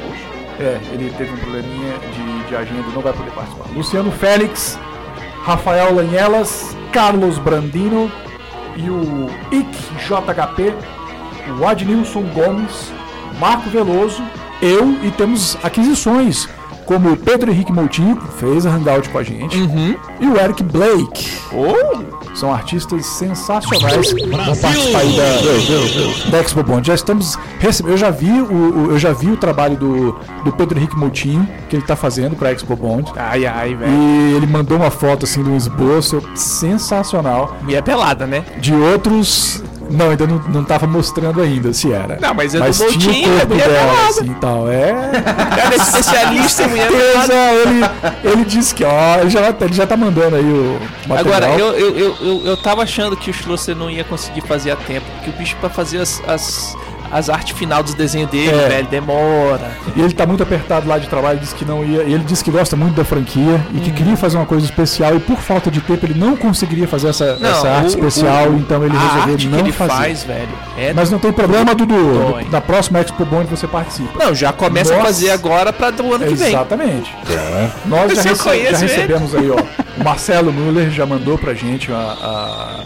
É, ele teve um probleminha de, de agenda e não vai poder participar. Luciano Félix, Rafael Lanhelas, Carlos Brandino e o Ick J H P, o Adnilson Gomes, Marco Veloso, eu, e temos aquisições como o Pedro Henrique Moutinho, que fez a Hangout com a gente, e o Eric Blake. Oh! São artistas sensacionais que vão participar aí da, da Expo Bond. Já estamos recebendo. Eu já vi o, o, eu já vi o trabalho do, do Pedro Henrique Moutinho, que ele tá fazendo pra Expo Bond. Ai, ai, velho. E ele mandou uma foto assim de um esboço sensacional. E é pelada, né? De outros. Não, ainda não, não tava mostrando ainda se era. Não, mas é mas do tinha Moutinho, o é corpo mulher dela, pelada. assim, tal. É. Cara, esse especialista em mulher Certeza, pelada. ele, ele disse que, ó, ele já, ele já tá mandando aí o material. Agora, eu, eu, eu, eu, eu tava achando que o Schlosser não ia conseguir fazer a tempo, porque o bicho pra fazer as, as, as artes final dos desenhos dele, É. velho, demora. E ele tá muito apertado lá de trabalho, disse que não ia. Ele disse que gosta muito da franquia e Uhum. que queria fazer uma coisa especial e por falta de tempo ele não conseguiria fazer essa, Não, arte o- especial, o- então ele a resolveu arte não que ele fazer. faz, velho, é... Mas não tem problema, Dudu. Dói. Da próxima Expo Bond você participa. Não, já começa Nossa. a fazer agora pra do ano que vem. Exatamente. Nós já, Você rece- conhece já ele? recebemos aí, ó. O Marcelo Müller já mandou pra gente a, a,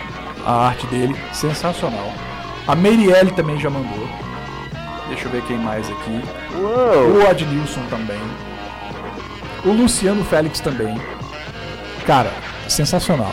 a arte dele. Sensacional. A Meirielle também já mandou. Deixa eu ver quem mais aqui. O Adnilson também. O Luciano Félix também. Cara, sensacional.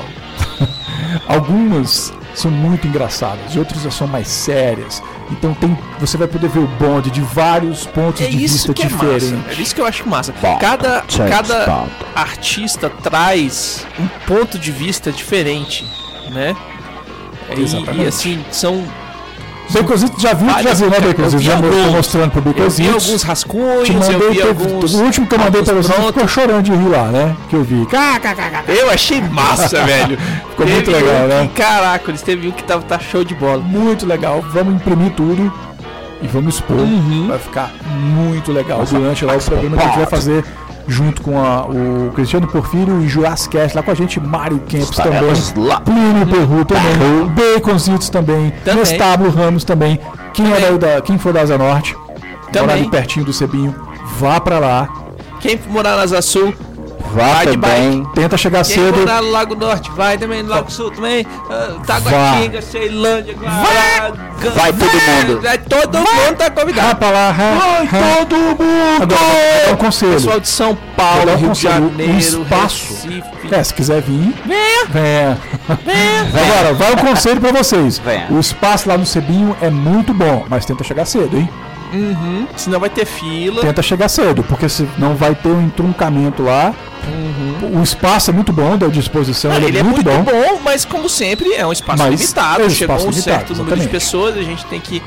Algumas são muito engraçadas e outras já são mais sérias. Então tem, você vai poder ver o Bond de vários pontos É de isso vista que é diferentes. massa. É isso que eu acho massa. Bom, Cada, check cada spot. artista traz um ponto de vista diferente, né? E, Exatamente. e assim, são. Baconzitos já viu, já Várias- viu, né, eu Baconzitos? vi Já alguns. tô mostrando pro Eu vi Baconzitos. alguns rascunhos, Te mandei, eu vi teve- alguns. o último que eu mandei pra alguns você prontos. ficou chorando de rir lá, né? Que eu vi. Eu achei massa, velho. Ficou muito Teve legal, um né? que, caraca, eles teve um que tava, tá show de bola. Muito legal. Vamos imprimir tudo e vamos expor. Uhum. Vai ficar muito legal durante lá o programa que a gente vai fazer junto com a- o Cristiano Porfírio e Jurassic Cast, lá com a gente, Mário Campos Estaremos também, lá. Plínio Perru também, Baconzitos também, Também. Nestábulo Ramos também. Quem, Também. é daí da, quem for da Asa Norte, morar Também. ali pertinho do Cebinho, vá pra lá. Quem morar na Asa Sul, Vá Vai de também. Tenta chegar Quem cedo. morar no Lago Norte, vai também no Lago Sul também. Uh, Taguatinga, Ceilândia, Guará, Vai todo mundo. Vai, todo mundo tá Vai convidado. pra lá. Vai todo mundo. Agora, é um conselho. Pessoal de São Vou Paulo, dar um Rio de conselho, Janeiro, o espaço. Recife. É, se quiser vir, Venha, venha. venha. Agora, vai um conselho pra vocês. Venha. O espaço lá no Cebinho é muito bom, mas tenta chegar cedo, hein? Uhum. Senão vai ter fila. Tenta chegar cedo, porque senão vai ter um entroncamento lá. O espaço é muito bom, da disposição, Ah, ele, ele é muito, bom. mas como sempre é um espaço Mas limitado. é um Chegou espaço um limitado, certo número de exatamente. pessoas, a gente tem que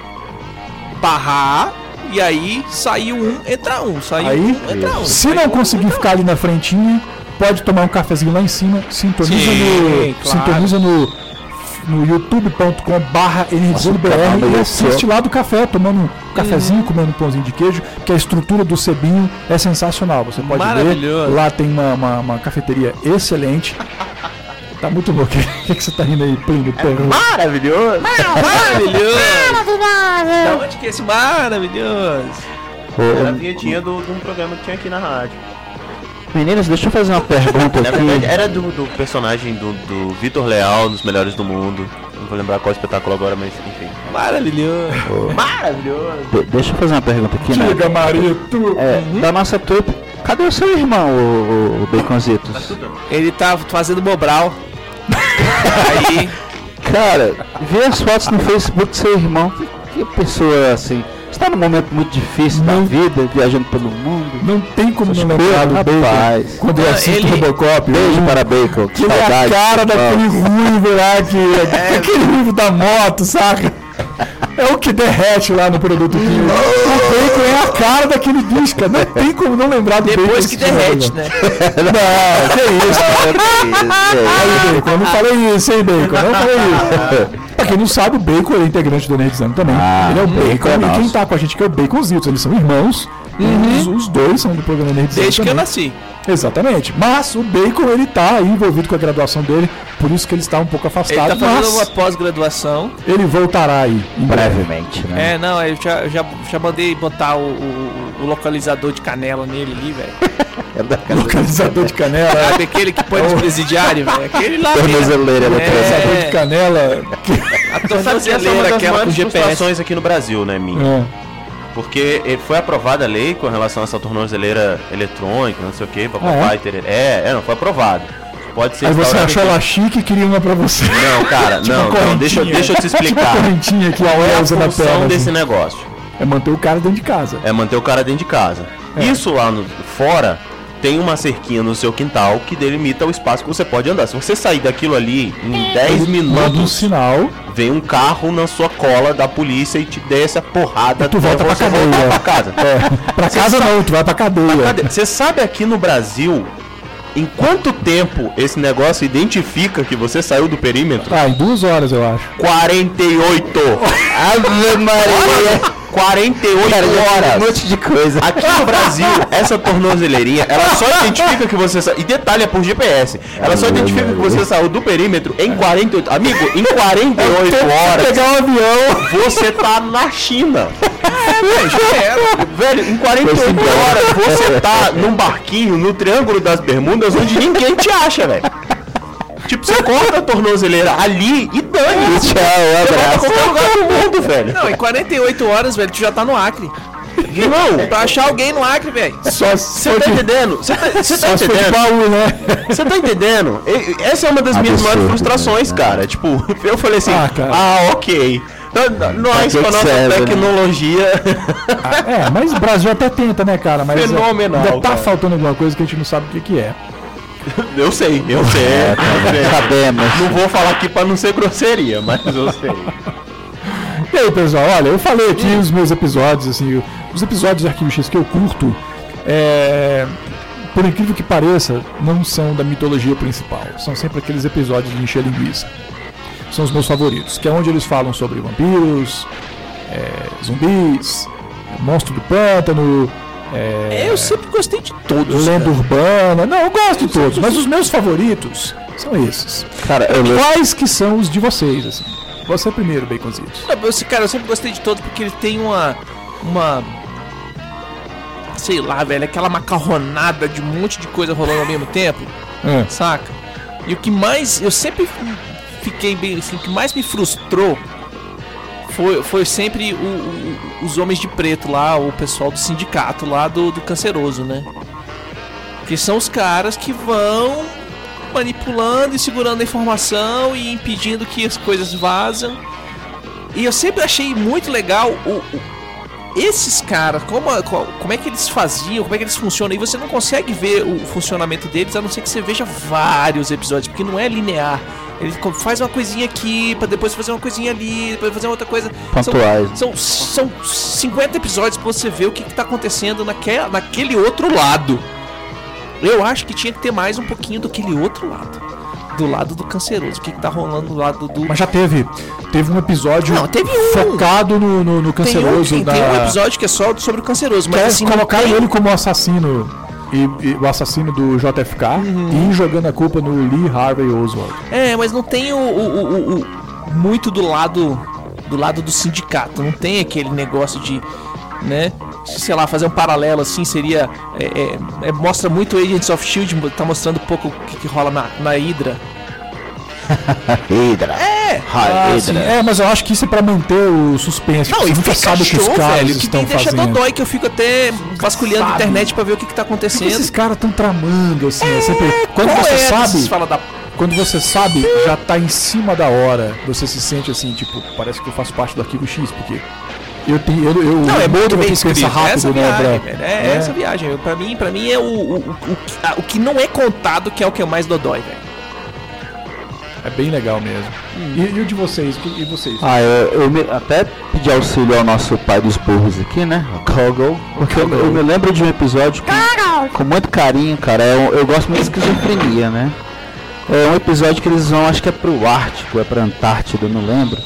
barrar e aí saiu um, entra um, saiu Aí, um, entra um. se saiu não um, conseguir entra ficar ali na frentinha, pode tomar um cafezinho lá em cima, sintoniza Sim, no claro. sintoniza no no youtube ponto com barra energizando B Nossa, o canal R do e YouTube. assiste lá do café, tomando um cafezinho, comendo um pãozinho de queijo, que a estrutura do Cebinho é sensacional. Você pode ver, Maravilhoso. lá tem uma, uma, uma cafeteria excelente. Tá muito bom. O que, que, que você tá rindo aí, Plínio? Pergunta. Maravilhoso. Maravilhoso! Da onde que é esse maravilhoso? Era a vinhetinha do- de um programa que tinha aqui na rádio. Meninas, deixa eu fazer uma pergunta Na verdade, aqui. era do, do personagem do, do Vitor Leal, nos Melhores do Mundo. Não vou lembrar qual espetáculo agora, mas enfim. Maravilhoso! Maravilhoso! De- deixa eu fazer uma pergunta aqui, né? Diga, Marito. É, da nossa trupe. Cadê o seu irmão, o, o Baconzitos? Ele tá fazendo Mobral. Aí, Cara, vê as fotos no Facebook do seu irmão. Que, que pessoa assim. Está num momento muito difícil da vida, viajando pelo mundo. Não tem como não Poxa, lembrar do Bacon. rapaz. Quando eu Não, assisto ele- o Robocop. Beijo para Bacon. Que Ele é a saudade. cara daquele Ó, ruivo lá que. Aquele ruivo da moto, saca? É o que derrete lá no produto químico. O Bacon é a cara daquele bicho, cara. Não tem como não lembrar do Bacon. depois que derrete, né? Não, que isso, cara. isso, Aí, Bacon, eu não falei isso, hein, Bacon? Eu não falei isso. Pra quem não sabe, o Bacon ele é integrante do Nerdizando também. Ah, ele é o Bacon. é E quem nosso. tá com a gente que é o Baconzitos. Eles são irmãos. Os, os dois são do programa Nerdizando Desde que eu também. nasci. Exatamente. Mas o Bacon, ele tá aí envolvido com a graduação dele, por isso que ele está um pouco Ele afastado, tá fazendo mas uma pós-graduação. ele voltará aí em breve. brevemente, né? É, não, eu já, já, já mandei botar o, o, o localizador de canela nele ali, velho. Localizador de canela. Sabe aquele que põe nos presidiários, velho? Aquele lá. Tornozeleira, mesmo. Localizador de É, canela. a Sabe que essa é uma tornozeleira, das aquela com maiores G P S. frustrações aqui no Brasil, né, minha? É. Porque eh, foi aprovada a lei com relação a essa tornozeleira eletrônica, não sei o que, papai, Ah, é? tereré. é, é, não, foi aprovado. Pode ser Aí você instaurado achou aqui. ela chique e queria uma pra você. Não, cara, Tipo não, uma não, deixa, eu- correntinha. deixa eu te Tipo uma explicar. correntinha que Qual é a usa na função perna, desse assim. negócio? É manter o cara dentro de casa. É manter o cara dentro de casa. É. Isso lá no, fora tem uma cerquinha no seu quintal que delimita o espaço que você pode andar. Se você sair daquilo ali em dez Ele manda um minutos, sinal. vem um carro na sua cola da polícia e te desce a porrada E tu até volta pra você cadeia. voltar pra casa. É. Pra Você casa sabe- não, tu vai pra cadeia. Cadê? Você sabe aqui no Brasil em quanto tempo esse negócio identifica que você saiu do perímetro? Ah, em duas horas, eu acho. quarenta e oito. Ave Maria! quarenta e oito Cara, já tem um horas. monte de coisa. Aqui no Brasil, essa tornozeleirinha, ela só identifica que você sa... E detalhe, é por G P S. Ela só identifica que você saiu do perímetro em quarenta e oito... Amigo, em quarenta e oito horas, Pegar um avião. você tá na China. É, Velho, em quarenta e oito horas, você tá num barquinho no Triângulo das Bermudas onde ninguém te acha, velho. Tipo, você corta a tornozeleira ali e dane. Tchau, Você vai pra abraço. qualquer lugar do mundo, velho. Não, em quarenta e oito horas, velho, tu já tá no Acre. Irmão, Pra achar alguém no Acre, velho. Só você tá entendendo? Você tá, você tá Só se for de entendendo? baú, né? Você tá entendendo? E- Essa é uma das minhas Absurdo, maiores frustrações, né? cara. Tipo, eu falei assim, Ah, cara. ah, ok. N- n- Nós, que com a que nossa serve, né? tecnologia. É, mas o Brasil até tenta, né, cara? Mas é, Fenomenal, ainda tá cara. faltando alguma coisa que a gente não sabe o que, que é. Eu sei, eu sei. É, eu sei. sabemos. Não vou falar aqui pra não ser grosseria, mas eu sei. E aí, pessoal, olha, eu falei aqui os meus episódios, assim, os episódios de Arquivo X que eu curto, é, por incrível que pareça, não são da mitologia principal. São sempre aqueles episódios de encher linguiça. São os meus favoritos, que é onde eles falam sobre vampiros, é, zumbis, monstro do pântano, é, Eu sempre gostei de todos. lenda cara. urbana. Não, eu gosto de todos, mas os meus favoritos são esses. Cara, eu Quais que são os de vocês, assim? Você primeiro, Baconzitos. Não, esse cara, eu sempre gostei de todos porque ele tem uma. Uma. sei lá, velho, aquela macarronada de um monte de coisa rolando ao mesmo tempo, É. saca? E o que mais, eu sempre fiquei bem, assim, o que mais me frustrou foi, foi sempre o, o- os homens de preto lá, o pessoal do sindicato lá do, do canceroso, né? Que são os caras que vão manipulando e segurando a informação e impedindo que as coisas vazam. E eu sempre achei muito legal o, o- esses caras, como, a- co- como é que eles faziam, como é que eles funcionam. E você não consegue ver o funcionamento deles, a não ser que você veja vários episódios, porque não é linear. Ele co- faz uma coisinha aqui, pra depois fazer uma coisinha ali, depois fazer outra coisa. Pontuais. São, são, são cinquenta episódios pra você ver o que, que tá acontecendo naque, naquele outro lado. Eu acho que tinha que ter mais um pouquinho daquele outro lado. Do lado do canceroso. O que, que tá rolando do lado do. Mas já teve. Teve um episódio Não, teve um. focado no, no, no Tem um, canceroso. tem, da... tem um episódio que é só sobre o canceroso, mas Quer assim, colocar não tem- ele como assassino. E, e o assassino do J F K Uhum. e jogando a culpa no Lee Harvey Oswald. É, mas não tem o, o- o- o- muito do lado do lado do sindicato. Não tem aquele negócio de, né? Sei lá, fazer um paralelo assim seria. é, é, é, mostra muito Agents of Shield, tá mostrando um pouco o que, que rola na, na Hydra. Hydra. É! Ah, Hydra. sim. É, mas eu acho que isso é pra manter o suspense. Não, você e nunca fica sabe o que os show, caras velho, que estão me deixa fazendo. dodói, que eu fico até vasculhando a Sabe. internet pra ver o que, que tá O que acontecendo. esses caras estão tramando, assim, é sempre... Quando Qual você é sabe... desses fala da... Quando você sabe, já tá em cima da hora. Você se sente assim, tipo, parece que eu faço parte do arquivo X, porque eu tenho. Eu, eu, Não, é eu muito tenho bem que escrito. pensar rápido, essa né, viagem, pra- velho, é, é. essa viagem. Eu- Pra mim, pra mim é o, o, o, o que- ah, o que não é contado que é o que é mais dodói, velho. É bem legal mesmo. Hum. E, e o de vocês? E e vocês? Ah, eu, eu me, até pedi auxílio ao nosso pai dos burros aqui, né? O Kogo. Porque eu, eu me lembro de um episódio que, com muito carinho, cara. Eu, eu gosto muito de esquizofrenia, né? É um episódio que eles vão, acho que é pro Ártico, é pra Antártida, eu não lembro.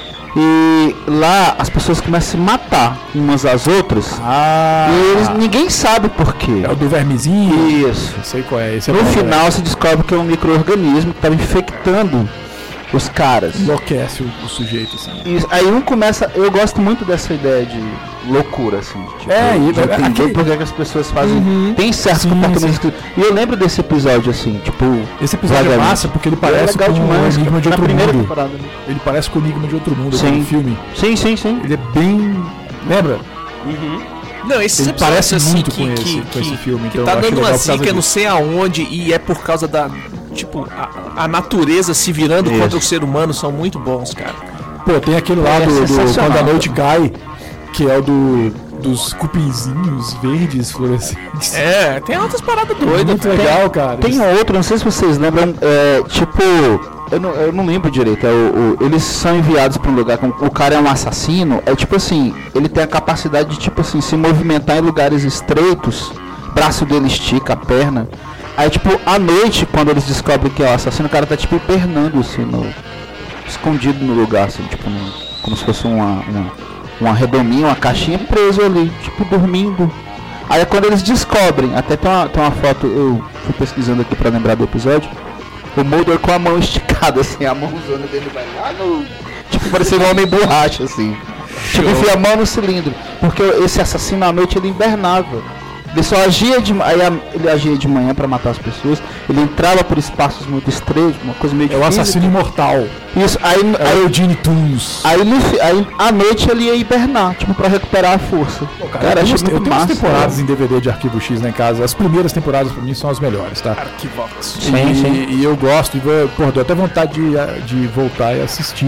E lá as pessoas começam a se matar umas às outras. Ah, E eles, ninguém sabe por quê. é o do vermezinho? Isso. Não sei qual é. Esse é No bom, final se descobre que é um micro-organismo que estava infectando os caras. né? Enlouquece o, o sujeito, assim. E aí um começa. Eu gosto muito dessa ideia de loucura, assim. Tipo, É, e- de entender aquele- por que que as pessoas fazem. Uhum. Tem certos Sim, comportamentos. sim. que- E eu lembro desse episódio, assim, tipo. Esse episódio é vagamente. massa porque ele É parece legal com demais, o Enigma de na Outro primeira Mundo. temporada. né? Ele parece com o Enigma de Outro Mundo, Sim. aquele filme. Sim, sim, sim. Ele é bem... Lembra? Não, esses Ele episódios parece assim muito que, com que, esse- que, com esse filme, que então tá eu acho dando uma legal por causa zica não disso. sei aonde e é por causa da, tipo, a, a natureza se virando Isso. contra o ser humano são muito bons, cara. Pô, tem aquele lá É do, do sensacional. Quando a Noite Cai, que é o do dos cupinzinhos verdes fluorescentes. É, tem outras paradas doidas. Muito velho. legal, cara. Tem um outro, não sei se vocês lembram, é, tipo, eu não, eu não lembro direito, é o, o- eles são enviados para um lugar, com, o cara é um assassino, é tipo assim, ele tem a capacidade de, tipo assim, se movimentar em lugares estreitos, braço dele estica, a perna, aí tipo, à noite, quando eles descobrem que é o assassino, o cara tá tipo hibernando, assim, no, escondido no lugar, assim, tipo, no- como se fosse uma, uma, uma redominha, uma caixinha preso ali, tipo, dormindo. Aí quando eles descobrem, até tem uma, tem uma foto, eu fui pesquisando aqui pra lembrar do episódio, o Mulder com a mão esticada, assim, a mãozona dele vai lá no... Tipo, parecendo um homem borracha, assim. Tipo, enfia a mão no cilindro. Porque esse assassino à noite ele invernava. Ele só agia de aí a- ele agia de manhã pra matar as pessoas. Ele entrava por espaços muito estreitos, uma coisa meio É o difícil. assassino imortal. Isso, aí, É aí, o Eugene Toons. aí, no fi- aí à noite ele ia hibernar, tipo, pra recuperar a força. Cara, eu, achei tenho, eu muito tenho umas massa, temporadas né? em D V D de Arquivo X lá em casa. As primeiras temporadas pra mim são as melhores, tá? Arquivox. E, Sim, sim. e eu gosto, e vou- porra, deu até vontade de, de voltar e assistir.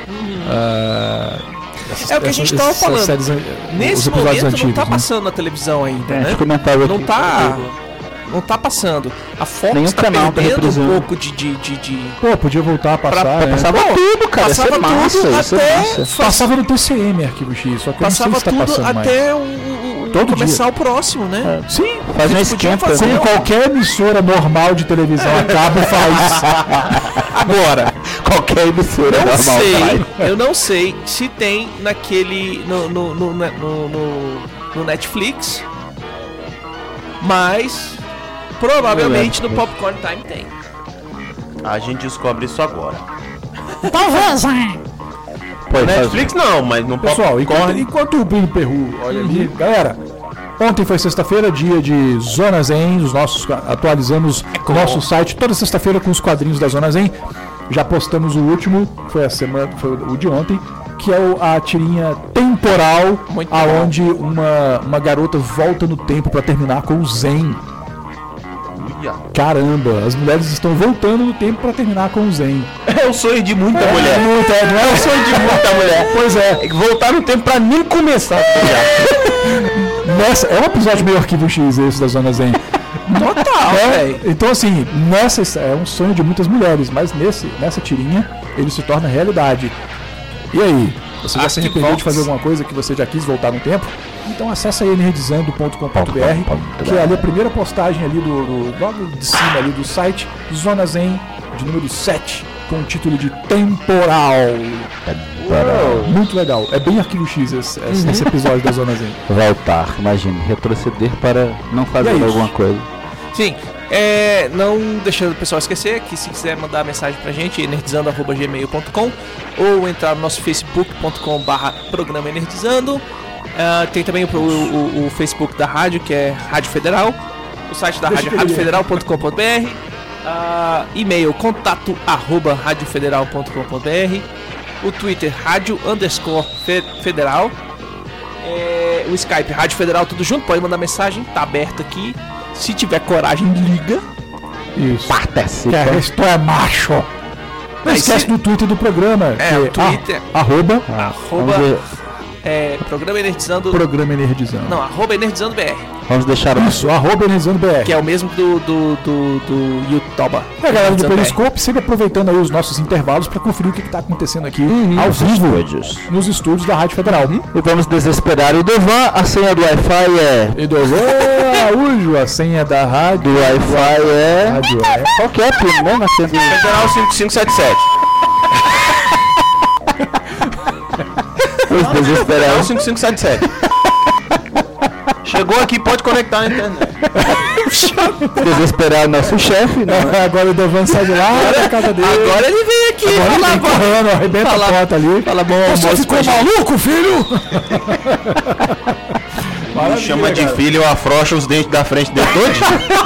Ah, essas- É o que a gente essas- tava essas falando. séries an- os Nesse episódios momento não antigos, tá né? passando na televisão ainda, É, né? deixa eu comentar aqui. Não tá. Não tá passando. A Fox Nenhum tá canal tá perdendo um reprisando. pouco de. de, de, de... Pô, podia voltar a passar, Pra- né? Passava Pô, tudo, cara. Isso passava é massa, tudo isso é até- massa. fa- Passava no T C M Arquivo X, só que Passava eu não sei se tá tudo passando mais. até o, o- o- Todo começar dia. o próximo, né? Sim, Faz um Eles podiam esquenta. fazer né? como qualquer emissora normal de televisão a cabo faz. Agora, Qualquer emissora não normal sei, faz. eu não sei se tem naquele. no, no, no, no, no- no Netflix, mas provavelmente no Popcorn Time tem. A gente descobre isso agora. Talvez, hein? Pode fazer. Netflix não, mas no Pessoal, enquanto, Popcorn. enquanto o Bruno Perru olha ali, galera, Ontem foi sexta-feira, dia de Zona Zen. Os nossos, atualizamos o nosso site toda sexta-feira com os quadrinhos da Zona Zen. Já postamos o último, foi a semana, foi o de ontem, que é o, a tirinha temporal, muito aonde uma, uma garota volta no tempo para terminar com o Zen. Caramba, as mulheres estão voltando no tempo para terminar com o Zen. É o sonho de muita é, mulher. Muita, não é o sonho de muita mulher. Pois é. Voltar no tempo para nem começar. Nessa, é um episódio meio Arquivo X esse da Zona Zen. Total, é, então assim, nessa é um sonho de muitas mulheres, mas nesse, nessa tirinha ele se torna realidade. E aí? Você já se arrependeu de fazer alguma coisa que você já quis voltar no tempo? Então acessa aí nerdizando ponto com ponto b r, que é ali a primeira postagem ali do, do logo de cima ali do site Zona Zen, de número sete, com o título de Temporal. Uou, muito legal. É bem Arquivo X esse, esse, uhum. esse episódio da Zona Zen. Voltar, imagine, retroceder para não fazer é alguma coisa. Sim, é, não deixando o pessoal esquecer que se quiser mandar mensagem pra gente, nerdizando arroba gmail ponto com, ou entrar no nosso facebook ponto com barra programa Nerdizando. Uh, tem também o, o, o Facebook da rádio, que é Rádio Federal, o site da rádio, rádio federal ponto com ponto b r, uh, e-mail contato arroba rádio federal ponto com ponto b r, o Twitter rádio underscore fe, federal, é, o Skype Rádio Federal, tudo junto, pode mandar mensagem, tá aberto aqui. Se tiver coragem, liga. Isso. Participa. Que isto é macho. Não Aí esquece se... do Twitter do programa. É, o Twitter. A, arroba. Arroba. É, programa Energizando. Programa Energizando. Não, arroba Energizando B R. Vamos deixar isso, arroba Energizando B R. Que é o mesmo do, do, do, do YouTube. É, galera do Periscope, sempre aproveitando aí os nossos intervalos para conferir o que está acontecendo aqui uhum, ao vivo estúdios. Nos estúdios da Rádio Federal. Uhum. E vamos desesperar o Dovan, a senha do Wi-Fi é. E Dovan Araújo, a senha da rádio. Do Wi-Fi é. Rádio é. Qual que é, primo? Mesmo a senha do Federal cinco cinco sete sete. Os desesperados. cinco cinco sete sete. Chegou aqui, pode conectar na internet. Desesperar nosso chefe, né? Agora o Dovan sai de lá da casa dele. Agora ele vem aqui. Agora ele vem correndo, arrebenta fala, a porta ali. Fala bom, você ficou maluco, filho? Me chama de cara. Filho, eu afrouxo os dentes da frente dele todo.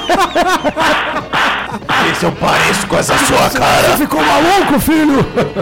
Vê se eu pareço com essa sua cara. Você ficou maluco, filho?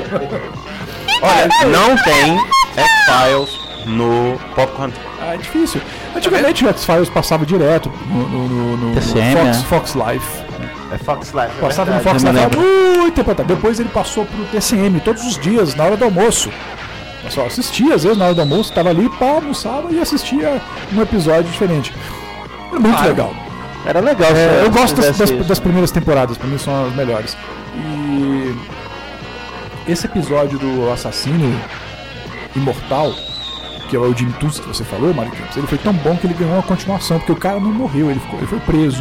Olha, não tem X-Files no Popcorn. Ah, é difícil. Antigamente o X-Files passava direto no, no, no, no, T C M, no Fox, né? Fox Life. É Fox Life. É passava verdade, no Fox Life há muito tempo atrás. Depois ele passou pro T C M todos os dias, na hora do almoço. Eu só assistia, às vezes, na hora do almoço, tava ali, pá, almoçava e assistia um episódio diferente. Era muito ah, legal. Era legal. É, eu gosto das, das, das primeiras temporadas, pra mim são as melhores. E esse episódio do assassino imortal, que é o Jimmy Tusk que você falou, Mário Campos, ele foi tão bom que ele ganhou uma continuação, porque o cara não morreu, ele, ficou, ele foi preso.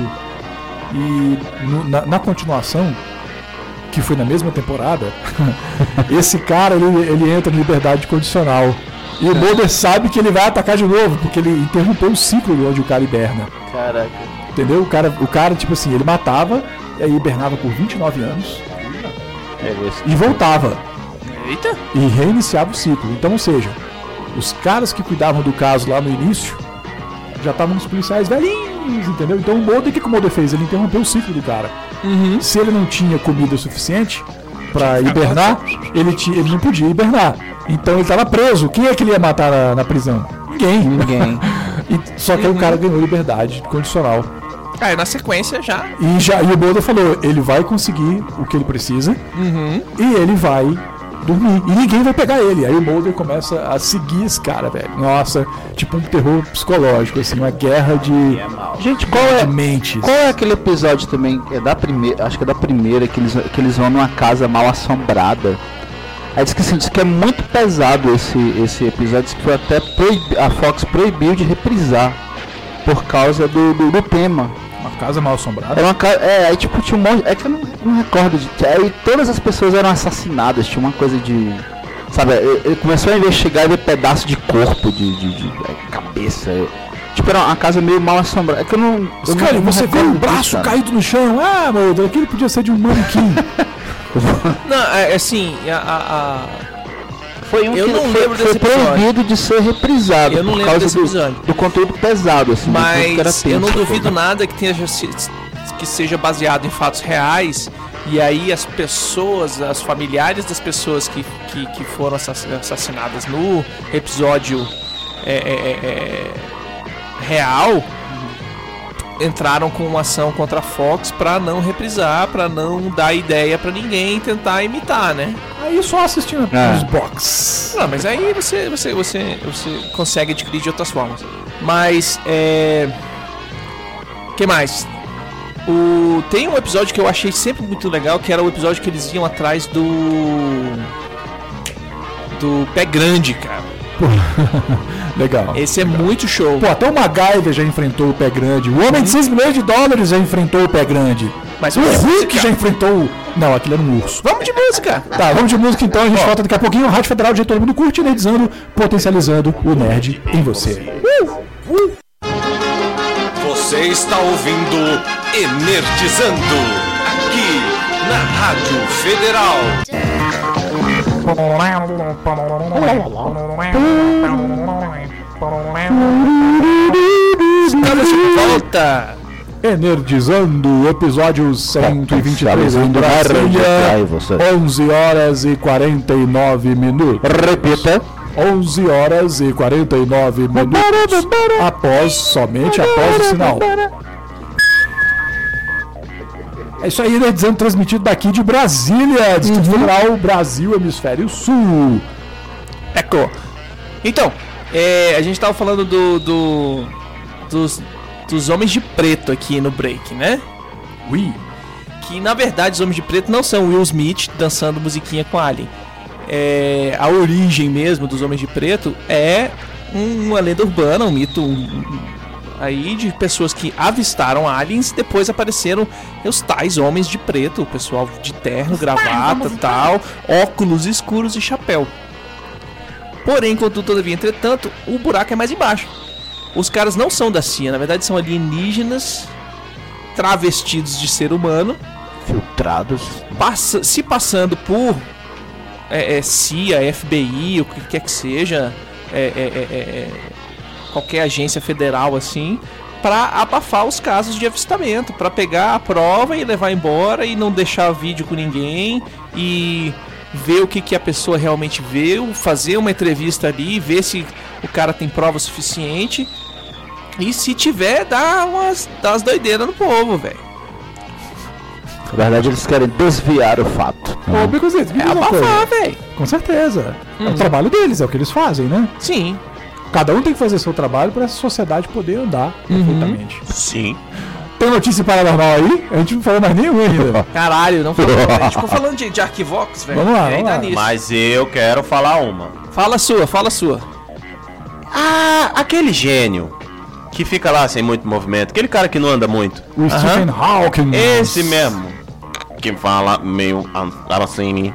E no, na, na continuação, que foi na mesma temporada, esse cara ele, ele entra em liberdade condicional. E o Mulder sabe que ele vai atacar de novo, porque ele interrompeu o ciclo onde o cara hiberna. Caraca. Entendeu? O cara, o cara tipo assim, ele matava, e aí hibernava por vinte e nove anos. É e voltava. Eita! E reiniciava o ciclo. Então, ou seja, os caras que cuidavam do caso lá no início já estavam nos policiais velhinhos, entendeu? Então o Mulder, o que, que o Mulder fez? Ele interrompeu o ciclo do cara. Uhum. Se ele não tinha comida suficiente pra hibernar, ele, tinha, ele não podia hibernar. Então ele estava preso. Quem é que ele ia matar na, na prisão? Ninguém. Ninguém. E, só que uhum. aí o cara ganhou liberdade condicional. Ah, na sequência já. E, já, e o Mulder falou, ele vai conseguir o que ele precisa uhum. e ele vai dormir. E ninguém vai pegar ele. Aí o Mulder começa a seguir esse cara, velho. Nossa, tipo um terror psicológico, assim, uma guerra de, Gente, qual de é, mentes. Qual é aquele episódio também? É da primeira, acho que é da primeira, que eles, que eles vão numa casa mal assombrada. Aí diz que, assim, diz que é muito pesado esse, esse episódio, diz que foi até proib... a Fox proibiu de reprisar por causa do, do, do tema. Uma casa mal assombrada? É, uma ca... é, aí tipo tinha um monte. É que eu não, não recordo de. Aí todas as pessoas eram assassinadas, tinha uma coisa de. Sabe, ele começou a investigar e ver pedaço de corpo, de, de, de, de cabeça. Tipo, era uma casa meio mal assombrada. É que eu não. Eu cara, não, não você vê um braço caído no chão. Ah, meu Deus, aquilo podia ser de um manequim. Não, é assim, a, a, Foi um Eu que não foi, lembro foi desse episódio. proibido de ser reprisado Eu não por lembro causa desse do, episódio. do conteúdo pesado, assim. do tanto que era Mas eu não tenso. duvido nada que, tenha, que seja baseado em fatos reais. E aí as pessoas, as familiares das pessoas que, que, que foram assassinadas no episódio é, é, é, real entraram com uma ação contra a Fox pra não reprisar, pra não dar ideia pra ninguém tentar imitar, né? Aí só assistindo É. os box. Não, mas aí você, você, você, você consegue adquirir de outras formas. Mas, é... que mais? O... Tem um episódio que eu achei sempre muito legal, que era o episódio que eles iam atrás do... Do Pé Grande, cara. Legal. Esse é muito show. Pô, até o MacGyver já enfrentou o Pé Grande. O Homem de seis milhões de dólares já enfrentou o Pé Grande. Mas o vamos de Hulk música. já enfrentou o... Não, aquilo era um urso. Vamos de música! Tá, vamos de música então. A gente volta daqui a pouquinho. Rádio Federal, de todo mundo curte, nerdizando, potencializando o nerd em você. Você está ouvindo Energizando, aqui na Rádio Federal. Estamos de volta! Energizando, episódio cento e vinte e três em Potencializando Brasília, em você. onze horas e quarenta e nove minutos. Repita. onze horas e quarenta e nove minutos. Após, somente após o sinal. É isso aí, Nerdizando, transmitido daqui de Brasília, Distrito Federal, Brasil, Hemisfério Sul. Eco. Então, é, a gente tava falando do, do dos, dos Homens de Preto aqui no break, né? Ui. Que na verdade os Homens de Preto não são Will Smith dançando musiquinha com Alien. É, a origem mesmo dos Homens de Preto é uma lenda urbana, um mito um, um, aí de pessoas que avistaram aliens e depois apareceram os tais Homens de Preto, o pessoal de terno, gravata e tal, óculos escuros e chapéu. Porém, contudo, todavia, entretanto, o buraco é mais embaixo. Os caras não são da C I A, na verdade são alienígenas travestidos de ser humano, Filtrados. passa, se passando por é, é, C I A, F B I, o que quer que seja, é, é, é, é, qualquer agência federal assim, para abafar os casos de avistamento, para pegar a prova e levar embora e não deixar vídeo com ninguém e ver o que, que a pessoa realmente viu, fazer uma entrevista ali, ver se o cara tem prova suficiente e se tiver, dar umas, dar umas doideiras no povo, velho. Na verdade, eles querem desviar o fato. Ô, Beconzitos, me É diz uma abafar, coisa. velho. Com certeza. É Hum. o trabalho deles, é o que eles fazem, né? Sim. Cada um tem que fazer seu trabalho para essa sociedade poder andar perfeitamente. Sim. Tem notícia paranormal aí? A gente não falou mais nenhum ainda. Caralho, não falou. A gente ficou falando de, de Arquivox, velho. Vamos lá, E aí vamos dá lá. nisso. Mas eu quero falar uma. Fala a sua, fala a sua. Ah, aquele gênio que fica lá sem muito movimento, aquele cara que não anda muito. O Stephen Hawking. Esse mesmo. Que fala meio an- assim.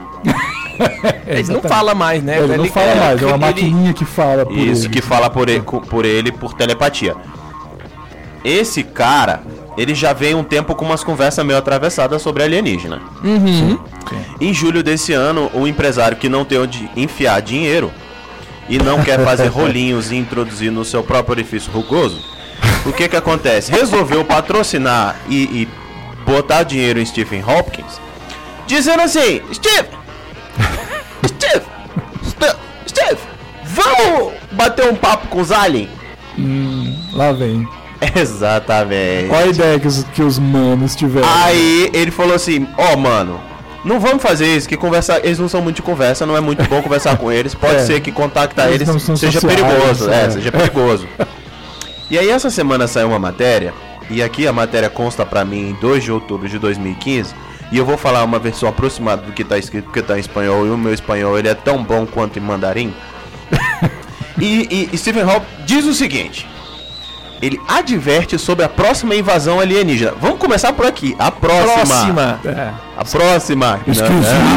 Ele não fala mais, né? Ele não fala mais, é uma ele- maquininha que fala por Isso, ele. que fala por ele, por ele por telepatia. Esse cara, ele já vem um tempo com umas conversas meio atravessadas sobre alienígena. Uhum. Em julho desse ano, o empresário que não tem onde enfiar dinheiro e não quer fazer rolinhos e introduzir no seu próprio orifício rugoso, o que que acontece? Resolveu patrocinar e, e botar dinheiro em Stephen Hopkins, dizendo assim: Steve, Steve, Steve, Steve, vamos bater um papo com os aliens? Hum, lá vem. Exatamente. Qual a ideia que os, que os manos tiveram? Aí ele falou assim: ó, oh, mano, não vamos fazer isso, que conversar, eles não são muito de conversa, não é muito bom conversar com eles, pode É. ser que contactar Eles eles, não são seja sociais, perigoso, é, é. seja perigoso. E aí essa semana saiu uma matéria, e aqui a matéria consta pra mim em dois de outubro de dois mil e quinze, e eu vou falar uma versão aproximada do que tá escrito, porque tá em espanhol, e o meu espanhol ele é tão bom quanto em mandarim. e, e, e Stephen Hawking diz o seguinte: ele adverte sobre a próxima invasão alienígena. Vamos começar por aqui. A próxima. Próxima. É. A próxima. Esquisito.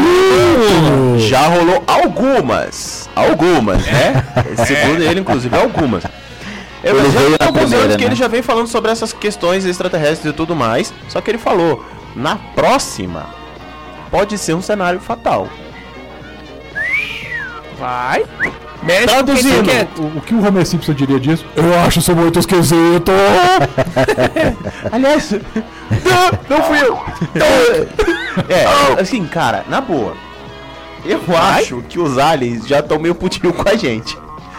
Né? Já rolou algumas. Algumas, né? Segundo ele, inclusive, algumas. Eu Ele já veio tem na alguns primeira, anos que né? ele já vem falando sobre essas questões extraterrestres e tudo mais. Só que ele falou: na próxima, pode ser um cenário fatal. Vai. Mexe Traduzindo, com quem quer. o, o que o Homer Simpson diria disso? Eu acho isso muito esquisito. Aliás, não, não fui eu. É, assim, cara, na boa. Eu Vai? acho que os aliens já estão meio putinho com a gente.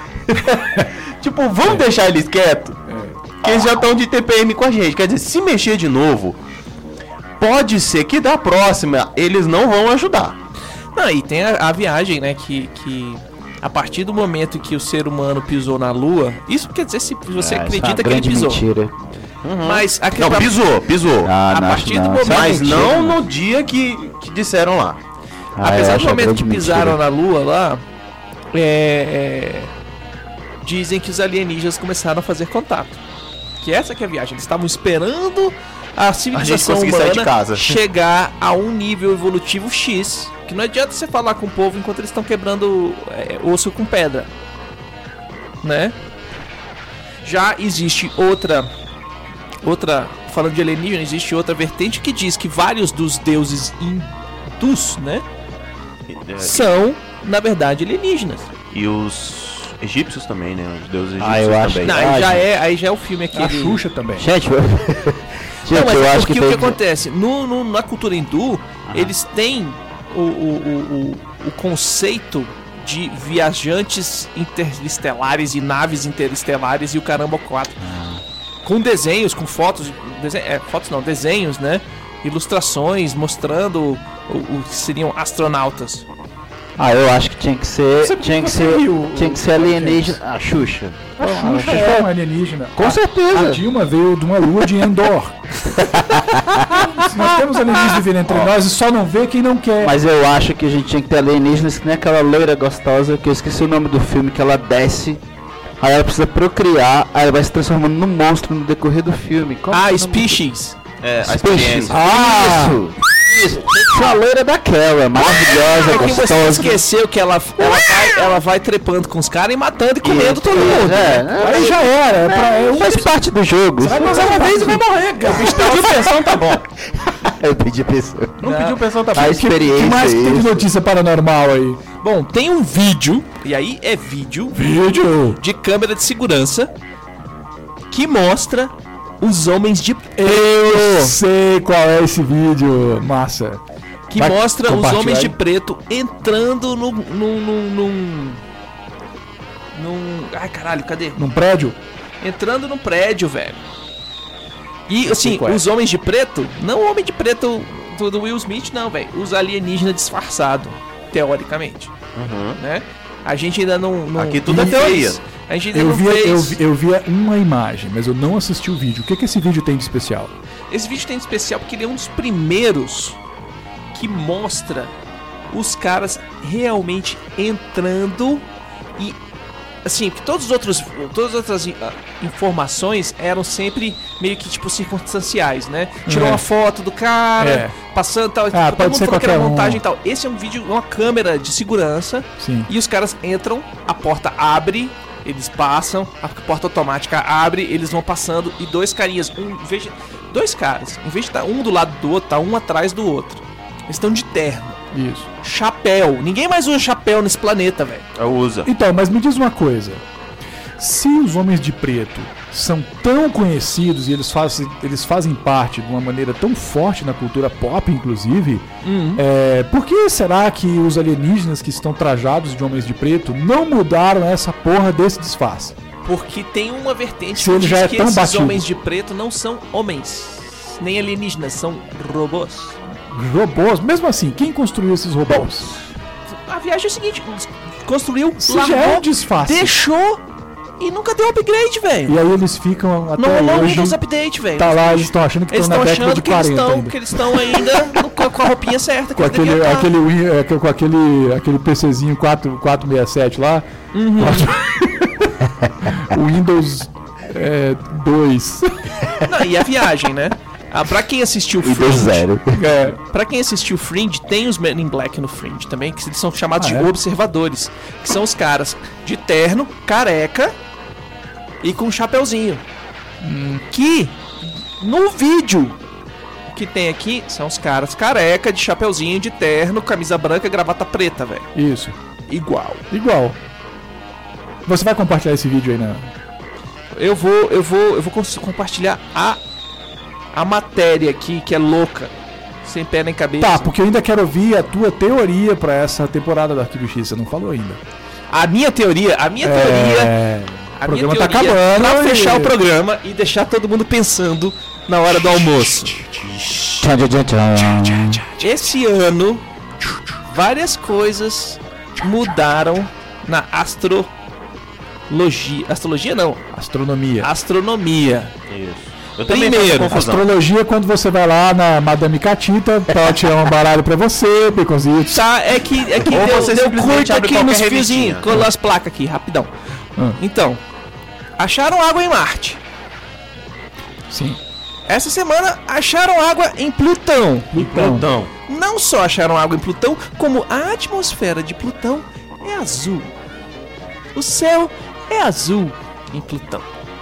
Tipo, vamos deixar eles quietos? Que eles já estão de T P M com a gente. Quer dizer, se mexer de novo, pode ser que da próxima eles não vão ajudar. Não, e tem a, a viagem, né, que, que a partir do momento que o ser humano pisou na Lua, isso quer dizer se você Ah, acredita isso é uma que ele grande pisou. mentira. Mas a Não, pisou, pisou. Ah, a não, partir acho do não. momento- Mas Mentira, não mano. no dia que, que disseram lá. Ah, eu apesar acho do uma momento que grande pisaram mentira. na Lua lá, é, é, dizem que os alienígenas começaram a fazer contato. Que essa que é a viagem. Eles estavam esperando a civilização conseguir sair de humana casa. chegar a um nível evolutivo X. Que não adianta você falar com o povo enquanto eles estão quebrando é, osso com pedra, né? Já existe outra, outra falando de alienígena, existe outra vertente que diz que vários dos deuses hindus, né, são na verdade alienígenas. E os egípcios também, né? Os deuses egípcios Ah, eu acho- também. Não, Ah, aí já gente. é, aí já é o filme aqui. A Xuxa também. Gente, eu... Gente, Não, mas eu é acho porque que o que tem... acontece? No, no- na cultura hindu, eles têm o, o, o, o, o conceito de viajantes interestelares e naves interestelares e o caramba quatro. Com desenhos, com fotos, desen é, fotos não, desenhos, né? Ilustrações mostrando o, o que seriam astronautas. Ah, eu acho que tinha que ser... Você- tinha que você ser... viu tinha o- que ser o- alienígena... A Xuxa. A Xuxa é uma alienígena. Com A- certeza. A Dilma veio de uma lua de Endor. Se nós temos alienígenas vivendo entre nós e só não vê quem não quer. Mas eu acho que a gente tinha que ter alienígenas que nem aquela loira gostosa, que eu esqueci o nome do filme, que ela desce, aí ela precisa procriar, aí ela vai se transformando num monstro no decorrer do filme. Como Ah, que é o nome Species. É, a do- experiência. Ah! Isso! Isso! Tem que ser uma loira daquela, maravilhosa, É que você gostosa. esqueceu que ela, ela, vai, ela vai trepando com os caras e matando e comendo todo mundo. É, né? é, Aí já era. É pra, é um faz parte do jogo. Vai passar uma vez e vai morrer, cara. Pediu pensão, tá bom. Eu pedi pessoa. Não pediu pensão, tá bom. A O experiência. que mais que tem de isso. notícia paranormal aí? Bom, tem um vídeo, e aí é vídeo, Vídeo. de câmera de segurança que mostra os homens de Eu sei qual é esse vídeo. Massa. que Vai mostra os compartilhar homens de aí? preto entrando no num num, num num ai caralho, cadê? Num prédio? Entrando no prédio, velho. E assim, qual é. os homens de preto, não o homem de preto do, do Will Smith, não, velho. Os alienígenas disfarçados, teoricamente, né? A gente ainda não, não Aqui tudo é não teoria. fez- A gente ainda Eu não via, fez. eu, vi- eu via uma imagem, mas eu não assisti o vídeo. O que, que esse vídeo tem de especial? Esse vídeo tem de especial porque ele é um dos primeiros que mostra os caras realmente entrando e assim, que todos os outros todas as outras ah, informações eram sempre meio que tipo circunstanciais, né? Tirou É. uma foto do cara, É. passando tal, Ah, todo pode mundo ser falou que era qualquer um. montagem e tal. Esse é um vídeo, uma câmera de segurança Sim. e os caras entram, a porta abre, eles passam, a porta automática abre, eles vão passando e dois carinhas, um, em vez de, dois caras, em vez de estar um do lado do outro, tá um atrás do outro. Eles estão de terno, Isso. chapéu. Ninguém mais usa chapéu nesse planeta, velho. Usa. Então, mas me diz uma coisa. Se os homens de preto são tão conhecidos e eles fazem, eles fazem parte de uma maneira tão forte na cultura pop, inclusive, é, por que será que os alienígenas que estão trajados de homens de preto não mudaram essa porra desse disfarce? Porque tem uma vertente Se que ele diz já é que tão esses batido. homens de preto não são homens, nem alienígenas, são robôs. Robôs? Mesmo assim, quem construiu esses robôs? A viagem é o seguinte, construiu, Se já é um disfarce. deixou e nunca deu upgrade, velho. E aí eles ficam até Não rolou hoje... Windows Update, velho. Tá lá, eles estão achando que Eles estão estão na década achando de que eles quarenta estão ainda. que eles estão ainda no- com a roupinha certa. Que Com eles aquele, deviam tá. aquele, Win- é, com aquele, aquele PCzinho quatro, quatrocentos e sessenta e sete lá. Uhum. O Windows é, dois. Não, e a viagem, né? Ah, pra quem assistiu Windows Fringe, zero. É, pra quem assistiu Fringe, tem os Men in Black no Fringe também, que eles são chamados Ah, de é? observadores, que são os caras de terno, careca e com um chapeuzinho. Hum. Que no vídeo que tem aqui são os caras careca de chapeuzinho, de terno, camisa branca, gravata preta, velho. isso. igual. Igual. Você vai compartilhar esse vídeo aí, né? Eu vou, eu vou, eu vou cons- compartilhar a a matéria aqui, que é louca. Sem pé nem cabeça. Tá, porque eu ainda quero ouvir a tua teoria pra essa temporada do Arquivo X. Você não falou ainda. A minha teoria, a minha teoria... É... A O minha programa tá teoria acabando. pra e- fechar o programa e deixar todo mundo pensando na hora do almoço. Tchan, tchan, tchan, tchan. Esse ano, várias coisas mudaram na astrologia. Astrologia não, Astronomia. astronomia. Isso. Eu também Primeiro, faço confusão. Astrologia é quando você vai lá na Madame Catita pra ela tirar um baralho pra você, baconzitos. Tá, é que, é que Ou deu, você deu simplesmente curto abre aqui qualquer nos fiozinhos, revistinha. colou as placas aqui, rapidão. Ah. Então, acharam água em Marte. Sim. Essa semana acharam água em Plutão. Plutão. Não só acharam água em Plutão, como a atmosfera de Plutão é azul. O céu é azul em Plutão.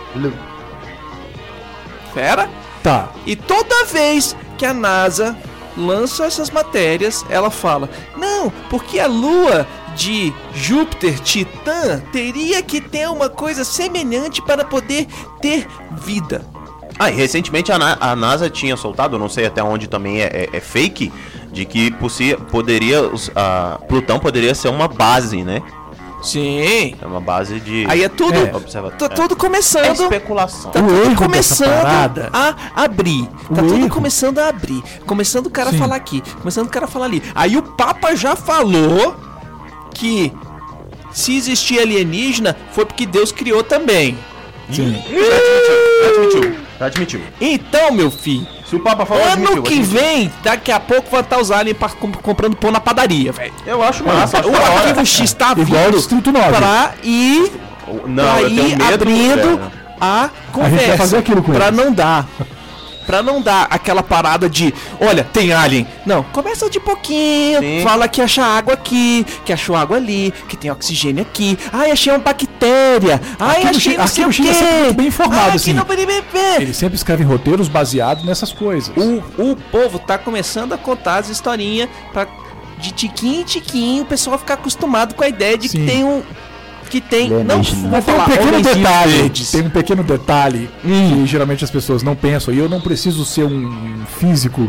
Fera? Tá. E toda vez que a NASA lança essas matérias, ela fala: não, porque a lua de Júpiter, Titã, teria que ter uma coisa semelhante para poder ter vida. Ah, e recentemente a, Na- a NASA tinha soltado, não sei até onde também é, é- é fake, de que possi- poderia, os- a Plutão poderia ser uma base, né? Sim. É uma base de... Aí é tudo, É. observa- tá é. tudo começando. É especulação. Tá O tudo erro dessa começando parada- a abrir. Tá O tudo erro- começando a abrir. Começando o cara a Sim. falar aqui, começando o cara a falar ali. Aí o Papa já falou que se existir alienígena foi porque Deus criou também. Sim. Já admitiu, já admitiu. Então, meu filho, Se o Papa falou, ano admitiu, que admitiu. vem, daqui a pouco vai estar os aliens pra- com- comprando pão na padaria, velho. Eu acho massa. acho O da hora. Arquivo X tá Igual o vindo Distrito nove. pra ir, Não, pra eu tenho ir medo... abrindo é. a conversa. gente vai fazer aquilo com pra eles. não dar. Pra não dar aquela parada de, olha, tem alien. Não, começa de pouquinho. Sim. Fala que acha água aqui, que achou água ali, que tem oxigênio aqui. Ai, achei uma bactéria. Ai, Arquivo achei X- não sei o Arquivo quê. X é sempre muito bem informado, Ai, aqui assim. no B B B. Eles sempre escrevem roteiros baseados nessas coisas. O, o povo tá começando a contar as historinhas pra, de tiquinho em tiquinho, o pessoal ficar acostumado com a ideia de Sim. que tem um... Que tem... Não Alienígena. vou Mas tem um falar pequeno homenzinhos detalhe, verdes. tem um pequeno detalhe que geralmente as pessoas não pensam, e eu não preciso ser um físico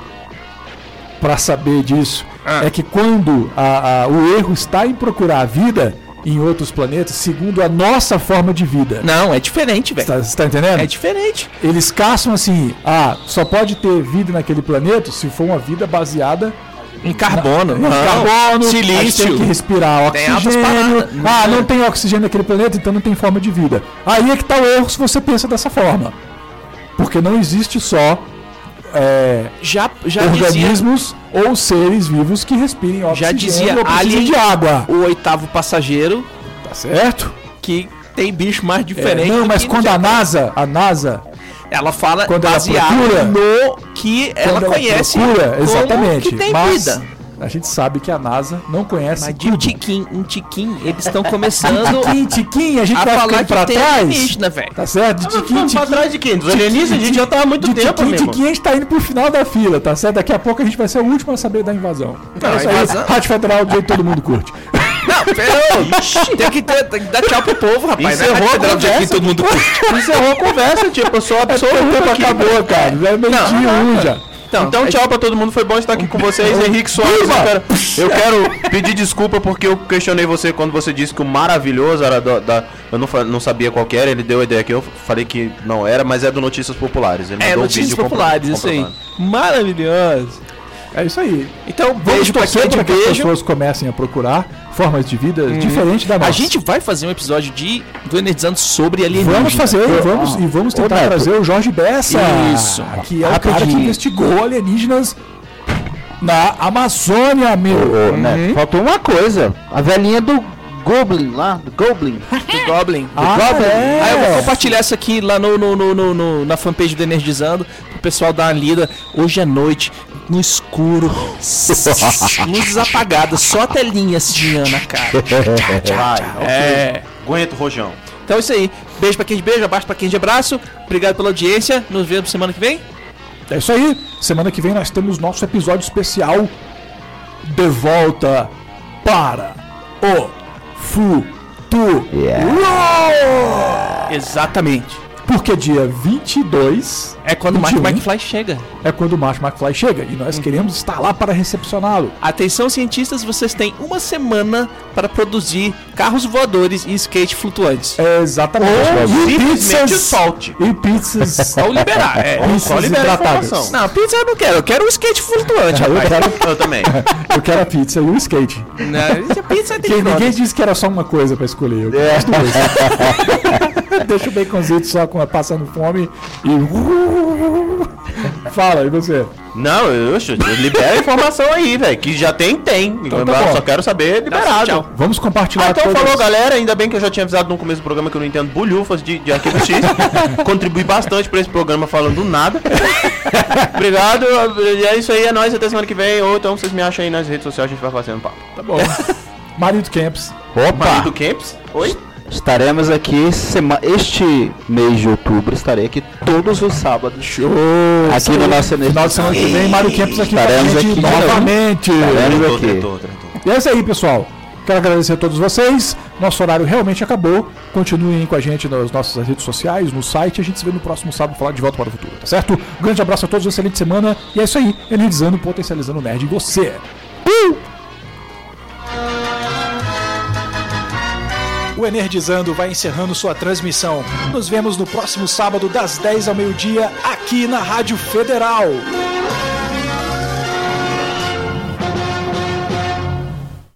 pra saber disso. É que quando a- a- o erro está em procurar a vida em outros planetas, segundo a nossa forma de vida. Não, é diferente, velho. Você tá entendendo? É diferente. Eles caçam assim, ah, só pode ter vida naquele planeta se for uma vida baseada Em carbono. em Não. carbono, a gente Silício. tem que respirar Tem altas oxigênio. paradas. Ah, não tem oxigênio naquele planeta, então não tem forma de vida. Aí é que tá o erro se você pensa dessa forma. Porque não existe só é, Já, já dizia... organismos ou seres vivos que respirem oxigênio Já dizia ou precisem Alien, de água. o oitavo passageiro, Tá certo? que tem bicho mais É, diferente. não, do mas que quando já- a NASA, a NASA, Ela fala quando ela baseado procura- no que ela quando conhece procura, como exatamente, que tem mas vida. a gente sabe que a NASA não conhece Mas de tudo. tiquinho em tiquinho, eles estão começando Tiquinho, tiquinho, a gente a vai falar ficando que pra tem trás. alienígena, velho. Tá certo? De tiquinho, Vamos pra tiquinho. trás de quem? Dos alienígenas? A gente já tá há muito de tempo, tiquinho, amigo. tiquinho, a gente tá indo pro final da fila, tá certo? Daqui a pouco a gente vai ser o último a saber da invasão. Não, é isso invasão- aí, Rádio Federal, do jeito que todo mundo curte. Não, pera, tem que, ter, tem que dar tchau pro povo, rapaz. Encerrou né? a Federal, do jeito que conversa. todo mundo curte. Encerrou a conversa, tipo, eu sou O absoluto tempo aqui. acabou, cara. É meio-dia um já. Então, Então, tchau pra todo mundo, foi bom estar aqui com vocês, Henrique Soares. Eu quero, eu quero pedir desculpa porque eu questionei você quando você disse que o maravilhoso era do- da. Eu não, fa- não sabia qual que era, ele deu a ideia que eu falei que não era, mas é do Notícias Populares. Ele É, mandou o notícias vídeo populares, compro- isso aí. comprovando. Maravilhoso. É isso aí. Então, Vamos beijo pra quem torcer é de para que as beijo. pessoas comecem a procurar formas de vida diferentes da nossa. A gente vai fazer um episódio de do Energizando sobre alienígena. Vamos fazer, vamos, e vamos tentar Neto. trazer o Jorge Bessa, Isso. que é o cara que Rapidinho. investigou alienígenas na Amazônia, meu. Ô, Neto, faltou uma coisa. A velhinha do Goblin lá, do Goblin. do Goblin. Ah, Goblin. é. Aí eu vou compartilhar isso aqui lá no, no, no, no- no- na fanpage do Energizando, pro pessoal dar uma lida. Hoje à noite, no escuro, luzes apagadas, só a telinha assim na cara. Vai, ok. É. Aguenta o rojão. Então é isso aí. Beijo pra quem de beijo, abaixo pra quem de abraço. Obrigado pela audiência. Nos vemos semana que vem. É isso aí. Semana que vem nós temos nosso episódio especial de volta para o futuro. Yeah. Exatamente. Porque dia vinte e dois É quando o vinte e um, Marty McFly chega. É quando o Marty McFly chega. E nós queremos estar lá para recepcioná-lo. Atenção, cientistas, vocês têm uma semana para produzir carros voadores e skate flutuantes. É, exatamente. Ou E simplesmente pizzas. solte. E pizzas. Ou liberar. É, Ou só pizzas libera a hidratadas. informação. Não, pizza eu não quero. Eu quero um skate flutuante, Eu rapaz. quero, Eu também. eu quero a pizza e o skate. Não, a pizza tem Porque que ninguém disse que era só uma coisa pra escolher. Eu gosto dos dois. Deixa o baconzito só com, passando fome e. Fala, e você? Não, eu, eu libera a informação aí, velho. Que já tem, tem. Então tá eu bom. só quero saber liberado. Tchau. Vamos compartilhar Ah, então todas- falou, galera. Ainda bem que eu já tinha avisado no começo do programa que eu não entendo bulhufas de, de Arquivo X. Contribui bastante pra esse programa falando nada. Obrigado. É isso aí, é nóis. Até semana que vem. Ou então vocês me acham aí nas redes sociais, a gente vai fazendo papo. Tá bom. Marido Camps. Opa! Marido Camps? Oi? Estaremos aqui sema... este mês de outubro, estarei aqui todos os sábados. Show! Aqui no nosso Final de semana que vem, Mário Campos aqui Estaremos com a gente aqui novamente. Estaremos Tretou, aqui. tretou, tretou. E é isso aí, pessoal. Quero agradecer a todos vocês. Nosso horário realmente acabou. Continuem com a gente nas nossas redes sociais, no site. A gente se vê no próximo sábado falar de Volta para o Futuro, tá certo? Um grande abraço a todos, uma excelente semana. E é isso aí, energizando, potencializando o nerd em você. Uh! O Energizando vai encerrando sua transmissão. Nos vemos no próximo sábado, das dez ao meio-dia, aqui na Rádio Federal.